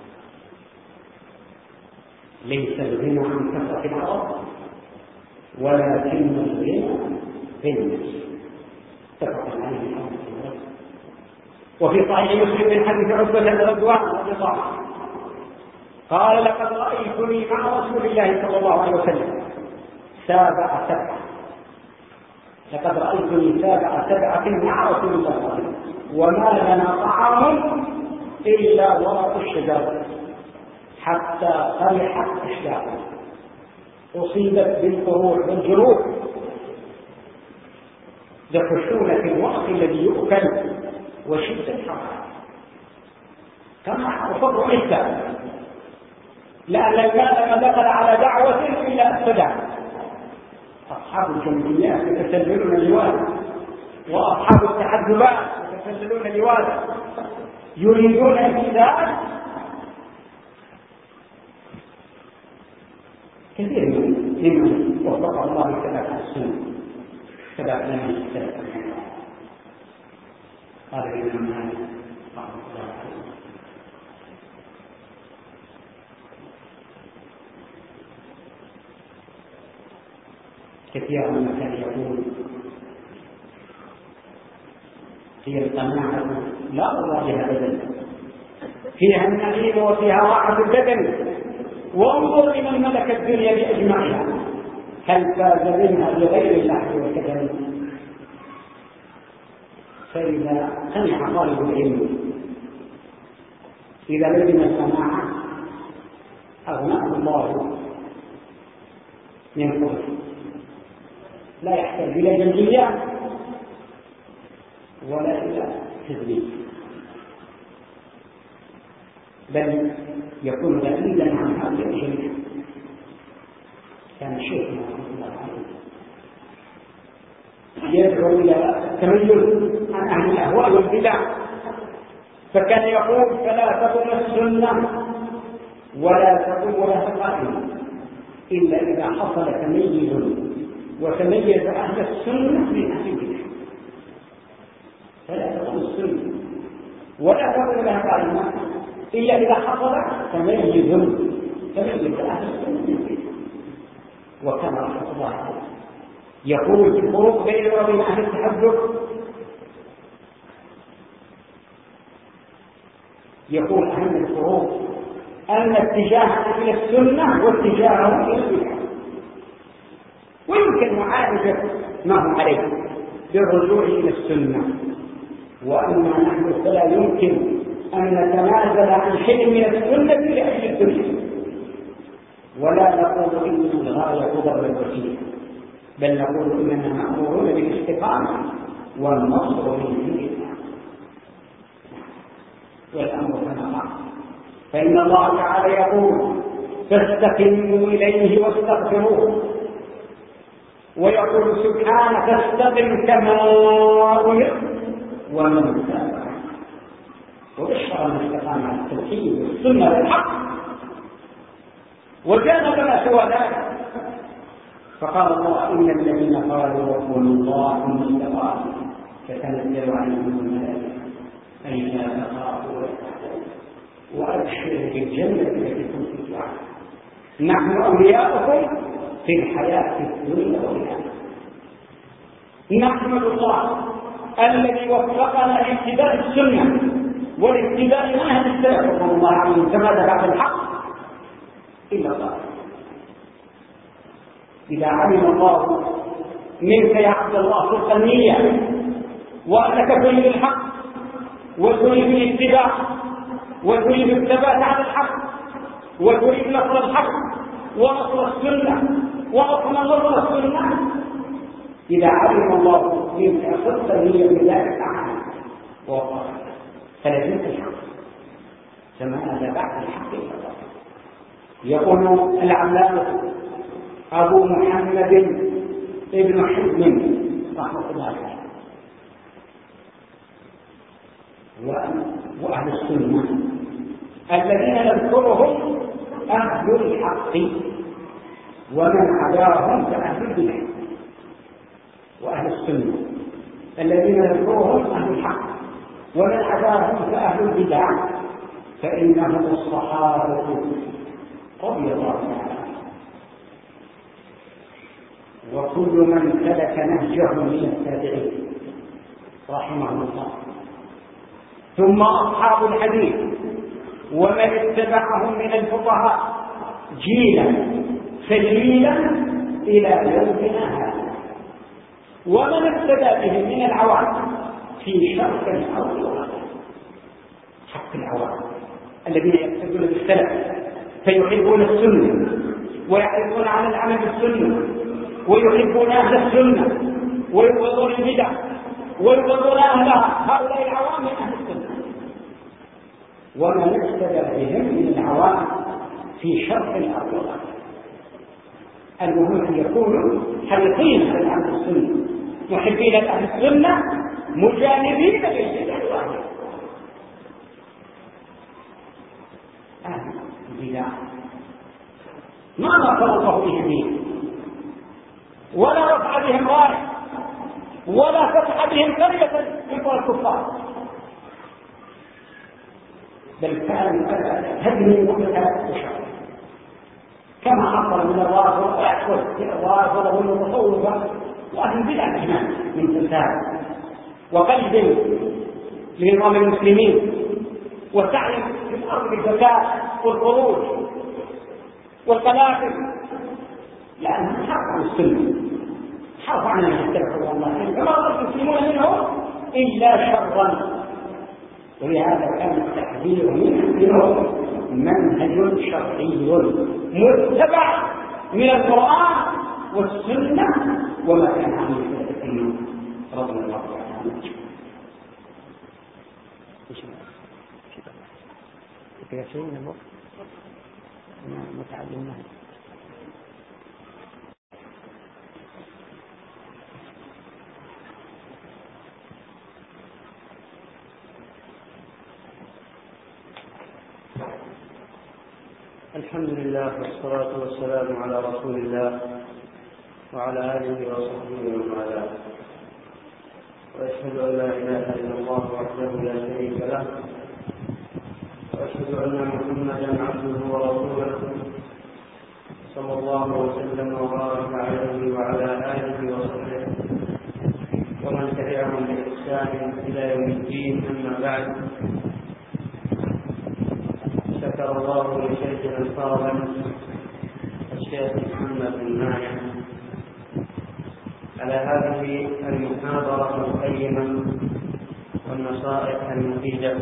ليس الغنى عن كثرة العرب ولكن الغنى بالنفس. اتفق عليه الحديث. وفي صحيح مسلم من حديث عتبة بن رضوان رضي الله عنه قال: لقد رأيتني مع رسول الله صلى الله عليه وسلم سابع سبعة لقد رأيتني سابع سبعة مع رسول الله صلى الله عليه وسلم وما لنا طعام إلا ورق الشجر حتى فرحت أشلاء أصيبت بالقروح والجروح لخشونة الوقت الذي يؤكل وشدة الحرارة. كما وفضل عيسى لأن المال ما دخل على دعوة إلا أفسدها. أصحاب الجمعيات يتسللون الجواد، وأصحاب التحزبات يتسللون الجواد، يريدون الفساد. كثير ممن وفق الله ثلاثة السنة ثلاثة من السلف. قال الإمام مالك رحمه الله عليه: كثيرا ما كان يقول: هي القناعة لا أرضى بها أبدا، فيها النعيم وفيها راحة البدن، وانظر لمن ملك الدنيا بأجمعها هل فاز منها بغير اللحظ والكدر. فإذا قنع طالب العلم، إذا لزم القناعة أغناه الله من فضله، لا يحتاج إلى جمعيات ولا إلى تدريب، بل يكون بعيدا عن هذه الجميع. كان شيخنا رحمه الله عليه يدعو إلى التميز عن أهل الأهواء والبدع، فكان يقول: فلا تقم السنة ولا تقوم لها قائمة إلا إذا حصل تميز وتميز أهل السنة من أهل البدع، فلا تقول السنة ولا تقول لها قائمة إلا إذا حصل تميز تميز أهل السنة من البدع. وكما رحمه الله عليه يقول الفروق بين وبين أهل التحدث، يقول أهم الفروق أن اتجاهنا إلى السنة واتجاههم إلى البدع، ويمكن معالجة ما هم عليه بالرجوع إلى السنة. وأما نحن فلا يمكن أن نتنازل عن شيء من السنة لأجل الدنيا، ولا نقول إن الغاية تضر الوسيلة، بل نقول إننا مأمورون بالاستقامة والنصر من عند الله. والأمر كما قال، فإن الله تعالى يقول فاستقيموا إليه واستغفروه، ويقول سبحانه فاستقم كما أمرت ومن تاب. وبشر الاستقامة على التوحيد والسنة والحق، وجانب ما سوى ذلك. فقال الله إن الذين قالوا ربنا الله ثم استقاموا تتنزل عليهم الملائكة ألا تخافوا ولا تحزنوا وأبشروا بالجنة التي كنتم توعدون نحن أولياؤكم في الحياة الدنيا والآخرة. نحمد الله الذي وفقنا لاتباع السنة والاتباع منهج السلف رضوان الله عنهم كما دفع الحق إلا الله. إذا علم الله منك يا عبد الله صدق النية وأنك تريد الحق وتريد الاتباع وتريد الثبات على الحق وتريد نصر الحق ونصر السنة ونصر نصر السنة، إذا علم الله منك صدق النية بذلك عنه ووقع فلازم الحق كما أنا بعد الحق إلا الله. يقول العلامة أبو محمد ابن حزم رحمة الله عليه وأهل السنة الذين نذكرهم أهل الحق ومن عداهم فأهل البدع، وأهل السنة الذين نذكرهم أهل الحق ومن عداهم فأهل البدع، فإنهم الصحابة رضي الله عنهم وكل من سلك نهجه من التابعين رحمهم الله، ثم أصحاب الحديث ومن اتبعهم من الفقهاء جيلا سجيلا إلى يومنا هذا، ومن اهتدى بهم من العوام في شرق الأرض والغرب. حق العوام الذين يقتدون بالسلف فيحبون السنة ويعرفون على العمل بالسنة ويحبون أهل السنة ويبغضون البدع ويبغضون أهلها، هؤلاء العوام من أهل السنة. ومن اهتدى بهم من العوام في شرق الأرض والغرب. المهم أن يكونوا حريصين على العمل بالسنة محبين لأهل السنة مجانبين للبدع والأهواء. أهل البدع ما نصر الله بهم دين ولا رفع بهم راية ولا فتح بهم قرية من قرى الكفار، بل كان هدم وقتها وشر كما حصل من الرافضة والمتصوفة وأهل البدع الإيمان من فساد وقلب لنظام المسلمين وسعي في الأرض بالفساد والخروج والقلاقل، لأنهم حرفوا عن السنة حرفوا عن السلف والله كما رأى المسلمون منهم إلا شرا. ولهذا كان التحذير منهم منهج شرعي متبع من القرآن والسنة وما كان عليه السلف رضي الله عنه. كيف شيء من الوقت متعلم معه الحمد لله والصلاة والسلام على رسول الله وعلى آله وصحبه ومن والاه، وأشهد أن لا إله إلا الله وحده لا شريك له، وأشهد أن محمدا عبده ورسوله صلى الله وسلم وبارك عليه وعلى آله وصحبه ومن تبعهم بإحسان إلى يوم الدين. أما بعد، شكر الله لشيخنا الفاضل الشيخ محمد بن مانع على هذه المحاضرة القيمة والنصائح المفيدة،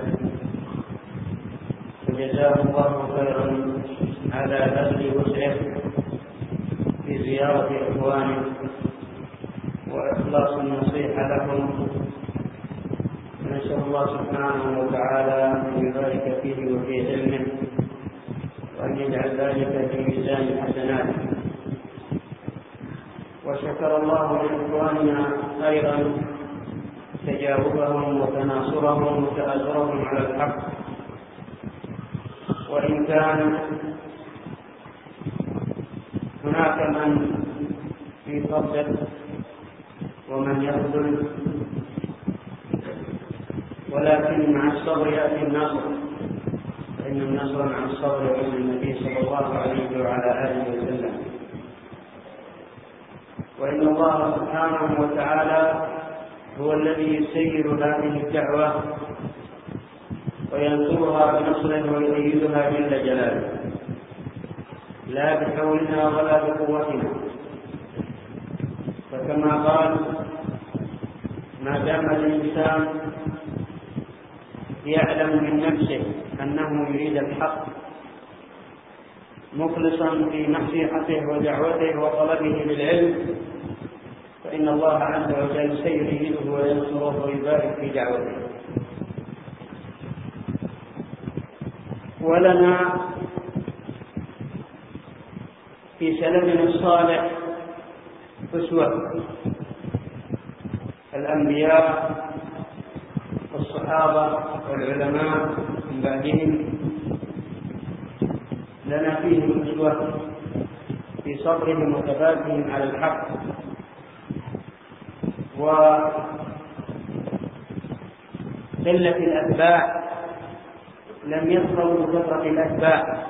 وجزاه الله خيرا على بذل وسعه في زيارة إخوانه وإخلاص النصيحة لهم. نسأل الله سبحانه وتعالى أن يبارك فيه وفي علمه، وأن يجعل ذلك في ميزان حسناته. وشكر الله لإخواننا أيضا تجاوبهم وتناصرهم وتآزرهم على الحق، وإن كان هناك من في صدق ومن يخذل، ولكن مع الصبر يأتي النصر، فإن النصر مع الصبر يقول النبي صلى الله عليه وعلى آله وسلم. وإن الله سبحانه وتعالى هو الذي يسير هذه الدعوة وينصرها بنصره ويؤيدها جل جلاله، لا بحولنا ولا بقوتنا. فكما قال: ما دام الإنسان يعلم من نفسه أنه يريد الحق مخلصا في نصيحته ودعوته وطلبه للعلم، فإن الله عز وجل سيؤيده وينصره ويبارك في دعوته. ولنا في سلفنا الصالح أسوة، الأنبياء والصحابة والعلماء من بعدهم لنا فيهم أسوة في صبرهم وثباتهم على الحق، وقلة الأتباع لم يصبروا بكثرة الأتباع،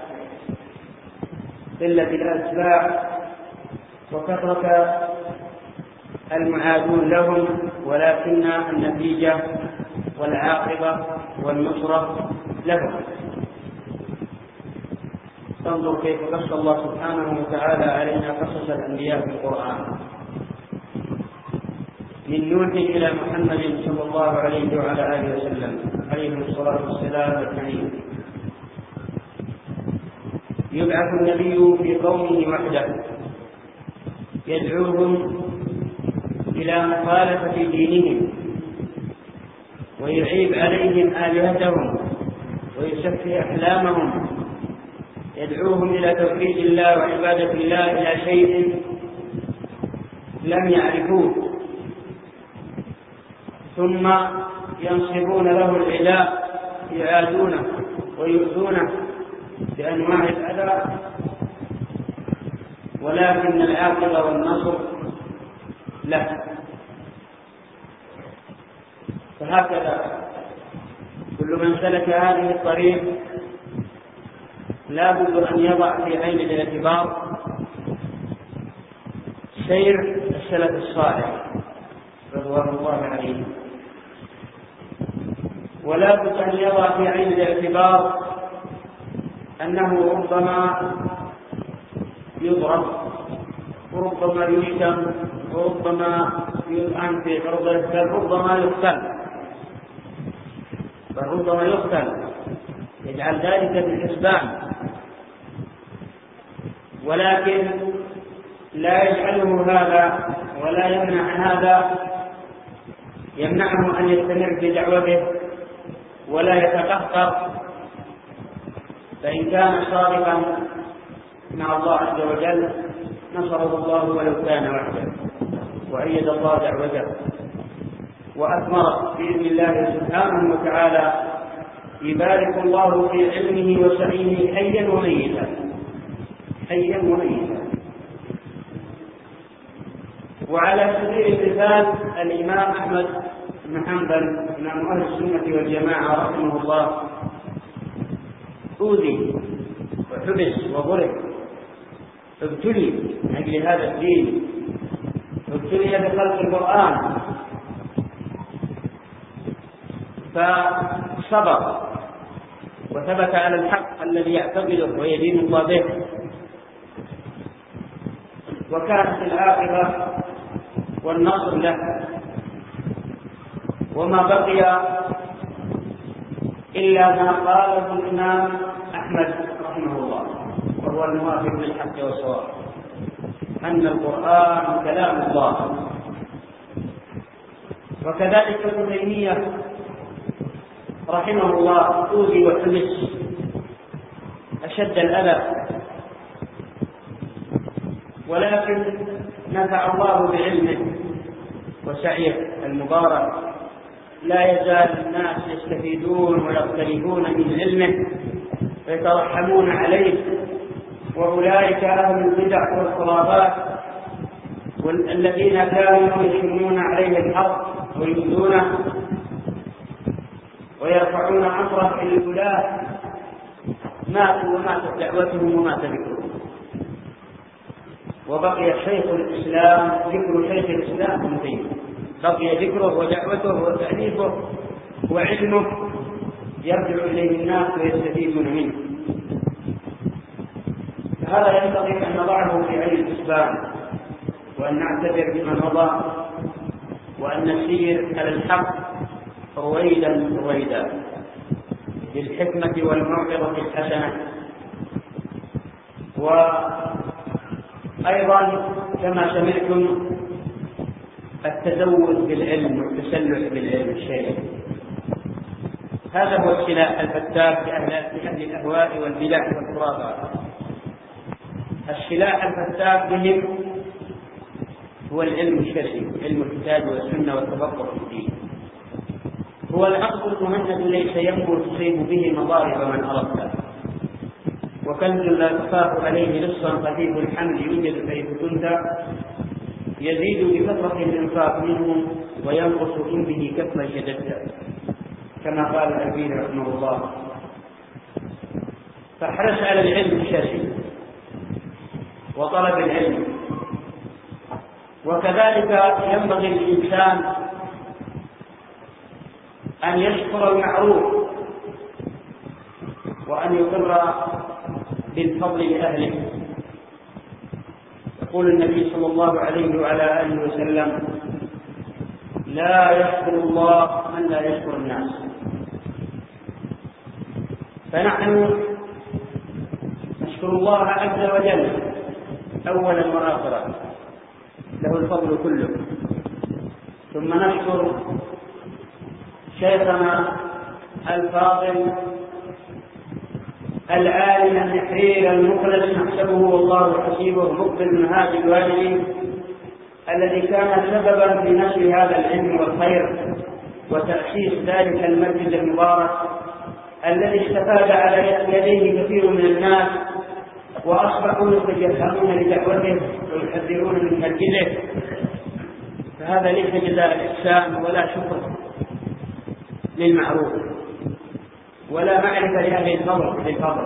قلة الأتباع وكثرة المعادون لهم، ولكن النتيجة والعاقبة والنصرة لهم. تنظر كيف قص الله سبحانه وتعالى علينا قصص الأنبياء في القرآن، من نوح إلى محمد صلى الله عليه وعلى آله وسلم عليه الصلاة والسلام الكريم. يبعث النبي في قومه وحده يدعوهم إلى مخالفة دينهم ويعيب عليهم آلهتهم ويسفه أحلامهم، يدعوهم إلى توحيد الله وعبادة الله إلى شيء لم يعرفوه، ثم ينصبون له العداء، يعادونه ويؤذونه بأنواع الأذى، ولكن العاقبة والنصر له. فهكذا كل من سلك هذه الطريق لا بد أن يضع في عين الاعتبار سير السلف الصالح رضوان الله عليهم، ولا بد أن يضع في عين الاعتبار أنه ربما يضرب وربما يشتم وربما يلعن في عرضه، بل ربما يقتل بل ربما يقتل يجعل ذلك في الحسبان، ولكن لا يجعله هذا ولا يمنع هذا يمنعه أن يستمر في دعوته ولا يتقهقر، فإن كان صادقا مع الله عز وجل نصره الله ولو كان وحده، وأيد الله دعوته وأثمر بإذن الله سبحانه وتعالى. يبارك الله في علمه وسعيه حيا وميتا، حيا وميتا. وعلى سبيل المثال الإمام أحمد بن حنبل إمام أهل السنة والجماعة رحمه الله أوذي وحبس وضرب، ابتلي من أجل هذا الدين، ابتلي بخلق القرآن فصبر وثبت على الحق الذي يعتقده ويدين الله به، وكانت العاقبة والنصر له. وما بقي إلا ما قاله الإمام أحمد رحمه الله وهو الموافق للحق والصواب، أن القرآن كلام الله. وكذلك ابن تيمية رحمه الله أوذي وحبس أشد الأذى، ولكن نفع الله بعلمه وسعيه المبارك. لا يزال الناس يستفيدون ويختلفون من علمه ويترحمون عليه، وأولئك أهل البدع والخرافات والذين كانوا يشنون عليه الحق ويؤذونه ويرفعون أمره إلى الولاة ماتوا وماتت دعوتهم ومات ذكرهم. وبقي شيخ الإسلام ذكر شيخ الإسلام ابن تيمية، بقي ذكره ودعوته وتأليفه وعلمه يرجع إليه الناس ويستفيدون منه. فهذا ينبغي أن نضعه في عين الإسلام، وأن نعتبر بما مضى، وأن نسير على الحق رويدا رويدا بالحكمة والموعظة الحسنة. وأيضا كما سمعتم التزود بالعلم والتسلح بالعلم الشرعي، هذا هو السلاح الفتاك لأهل الأهواء والبدع والخرافات. السلاح الفتاك بهم هو العلم الشرعي، علم الكتاب والسنة والتفقه في الدين. هو العقد المهند ليس ينبو تصيب به مضارب من أردت، وكنز لا تخاف عليه لصا خفيف الحمل يوجد حيث كنت، يزيد بكثرة الإنفاق منه وينقص إن به كثرة شددت، كما قال الأبي رحمه الله. فاحرص على العلم الشرعي وطلب العلم. وكذلك ينبغي للإنسان أن يشكر المعروف وأن يقر بالفضل لأهله. يقول النبي صلى الله عليه وعلى آله وسلم: لا يشكر الله من لا يشكر الناس. فنحن نشكر الله عز وجل أولا وآخرا، له الفضل كله. ثم نشكر شيخنا الفاضل العالم النحرير المخلص نحسبه والله حسيبه مقبل من هذه الوالدين، الذي كان سببا في نشر هذا العلم والخير وتأسيس ذلك المسجد المبارك، الذي استفاد على يديه كثير من الناس وأصبحوا يتجهمون لدعوته ويحذرون من هرجله. فهذا ليس جزاء الإحسان ولا شكر للمعروف ولا معرفة لأهل الفضل بالفضل.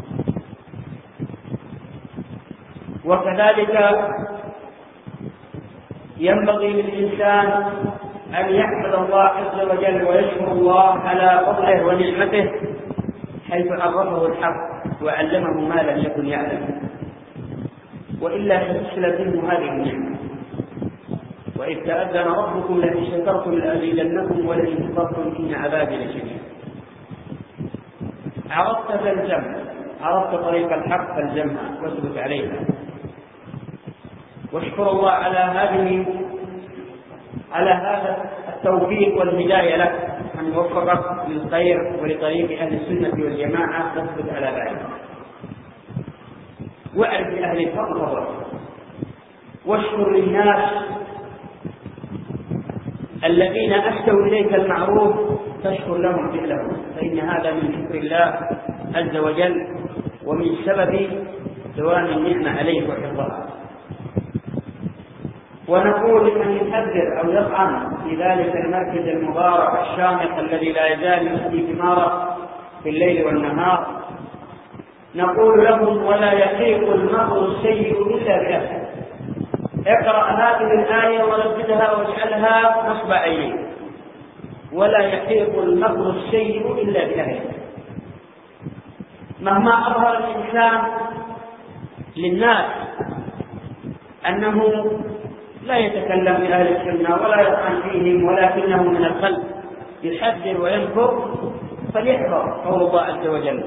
وكذلك ينبغي للإنسان أن يحمد الله عز وجل ويشكر الله على فضله ونعمته حيث عرفه الحق وعلمه ما لم يكن يعلم، وإلا تسلب منه هذه النعمة. وإذ تأذن ربكم لئن شكرتم لأزيدنكم ولئن كفرتم إن عذابي لشديد. عرفت فالزم، عرفت طريق الحق فالزمها واثبت عليها، واشكر الله على هذه على هذا التوفيق والهداية لك، أن وفقك للخير ولطريق أهل السنة والجماعة، واثبت على ذلك. واعرف لأهل الفضل فضلك، واشكر للناس الذين أحسوا إليك المعروف تشكر لهم فعلهم، فإن هذا من شكر الله عز وجل ومن سبب دوام النعمة عليه وحفظها. ونقول لمن يحذر أو يطعن في ذلك المركز المبارك الشامخ الذي لا يزال يؤتي ثماره في الليل والنهار، نقول لهم: ولا يحيق المكر السيء إلا بأهله. اقرأ هذه الآية ورددها واجعلها نصب عينيك: ولا يحيق المكر السيء إلا بأهله. مهما أظهر الإنسان للناس أنه لا يتكلم بأهل السنة ولا يطعن فيهم، ولكنه من الخلق يحذر وينكر، فليحذر قول الله عز وجل،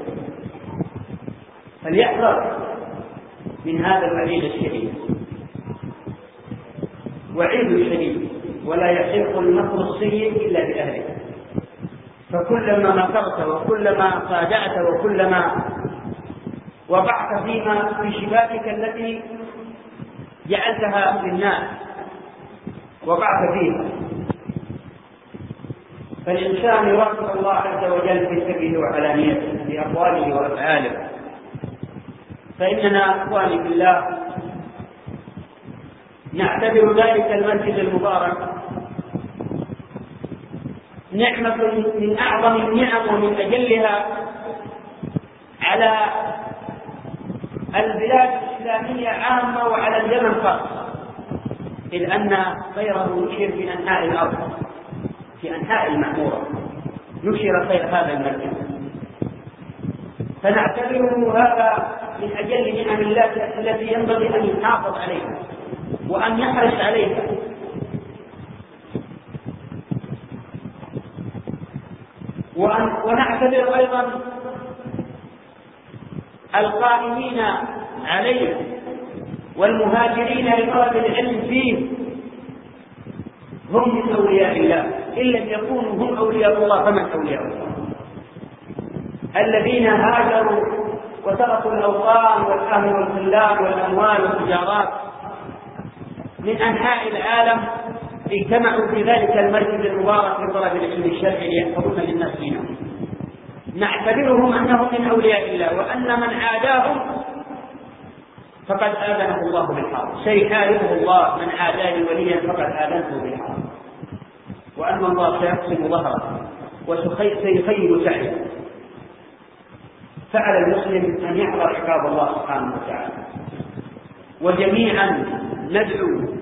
فليحذر من هذا الوعيد الشديد، وعيد شديد: ولا يحيق المكر السيء إلا بأهله. فكلما مكرت وكلما صادعت وكلما وقعت فيما في شبابك التي جعلتها للناس وقعت فيها، فالإنسان يراقب الله عز وجل في سره وعلانيته في أقواله وأفعاله. فإننا أخواني بالله نعتبر ذلك المسجد المبارك نعمة من أعظم النعم ومن أجلها على البلاد الإسلامية عامة وعلى اليمن خاصة، إذ أن خيره نشر في أنحاء الأرض، في أنحاء المعمورة نشر خير هذا المسجد، فنعتبره هذا من أجل نعم الله التي ينبغي أن يحافظ عليها وأن يحرص عليها. وأن ونعتبر أيضا القائمين عليه والمهاجرين لطلب العلم فيه هم من أولياء الله، إن لم يكونوا هم أولياء الله فمن أولياء الله؟ الذين هاجروا وتركوا الأوطان والأهل والخلان والأموال والتجارات من أنحاء العالم اجتمعوا في ذلك المسجد المبارك لطلب العلم الشرعي ليحفظون للناس دينهم. نعتبرهم أنهم من أولياء الله، وأن من عاداهم فقد آذنه الله بالحرب، سيحاربه الله من عاداني وليا فقد آذنته بالحرب، وأن الله سيقسم ظهره وسيخيب سعيه. فعلى المسلم أن يحذر عقاب الله سبحانه وتعالى. وجميعا ندعو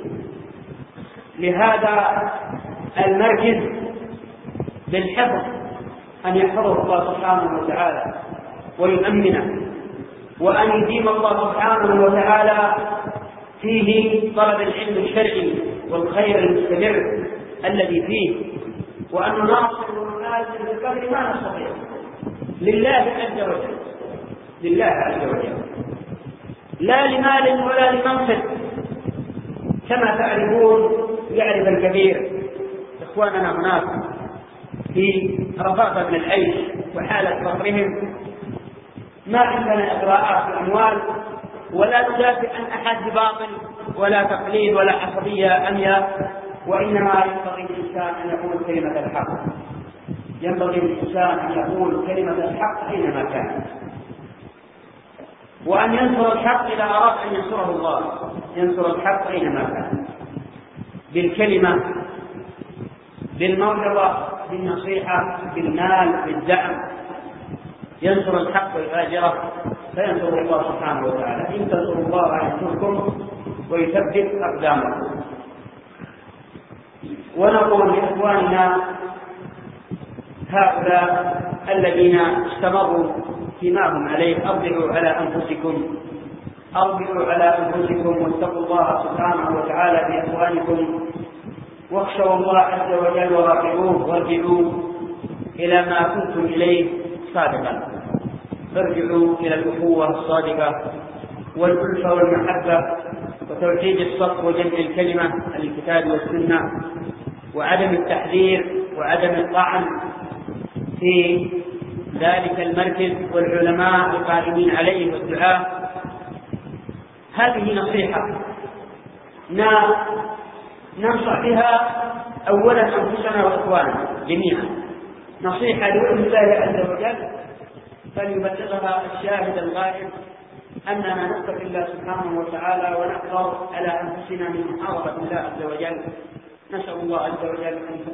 لهذا المركز بالحفظ، أن يحفظه الله سبحانه وتعالى ويؤمنه، وأن يديم الله سبحانه وتعالى فيه طلب العلم الشرعي والخير المستمر الذي فيه، وأن نناصر وننازل بقدر ما نستطيع لله عز وجل، لله عز وجل، لا لمال ولا لمنصب كما تعرفون يعرف الكبير إخواننا هناك في رفاقة من العيش وحالة فقرهم، ما عندنا إغراءات الأموال ولا ندافع عن أحد بباطل ولا تقليد ولا عصبية أمياء، وإنما ينبغي للإنسان أن يقول كلمة الحق، ينبغي للإنسان أن يقول كلمة الحق أينما كان، وأن ينصر الحق إذا أراد أن ينصره الله، ينصر الحق أينما كان، بالكلمة، بالموعظة، بالنصيحة، بالمال، بالدعم، ينصر الحق ويهاجره فينصر الله سبحانه وتعالى. إن تنصروا الله ينصركم ويثبت أقدامكم. ونقول لإخواننا هؤلاء الذين استمروا فيما هم عليه: أرجعوا على أنفسكم، أرجعوا على أنفسكم واتقوا الله سبحانه وتعالى بإخوانكم، واخشوا الله عز وجل وراقبوه، وارجعوا إلى ما كنتم إليه صادقا، ارجعوا إلى الأخوة الصادقة والألفة والمحبة وتوحيد الصف وجمع الكلمة الكتاب والسنة، وعدم التحذير وعدم الطعن في ذلك المركز والعلماء القائمين عليه والدعاة. هذه نصيحة ننصح بها أولا أنفسنا وإخواننا جميعا، نصيحة لوجه الله عز وجل فليبلغها الشاهد الغائب أننا نتقي الله سبحانه وتعالى ونحذر على أنفسنا من محاربة الله عز وجل. نسأل الله عز وجل أن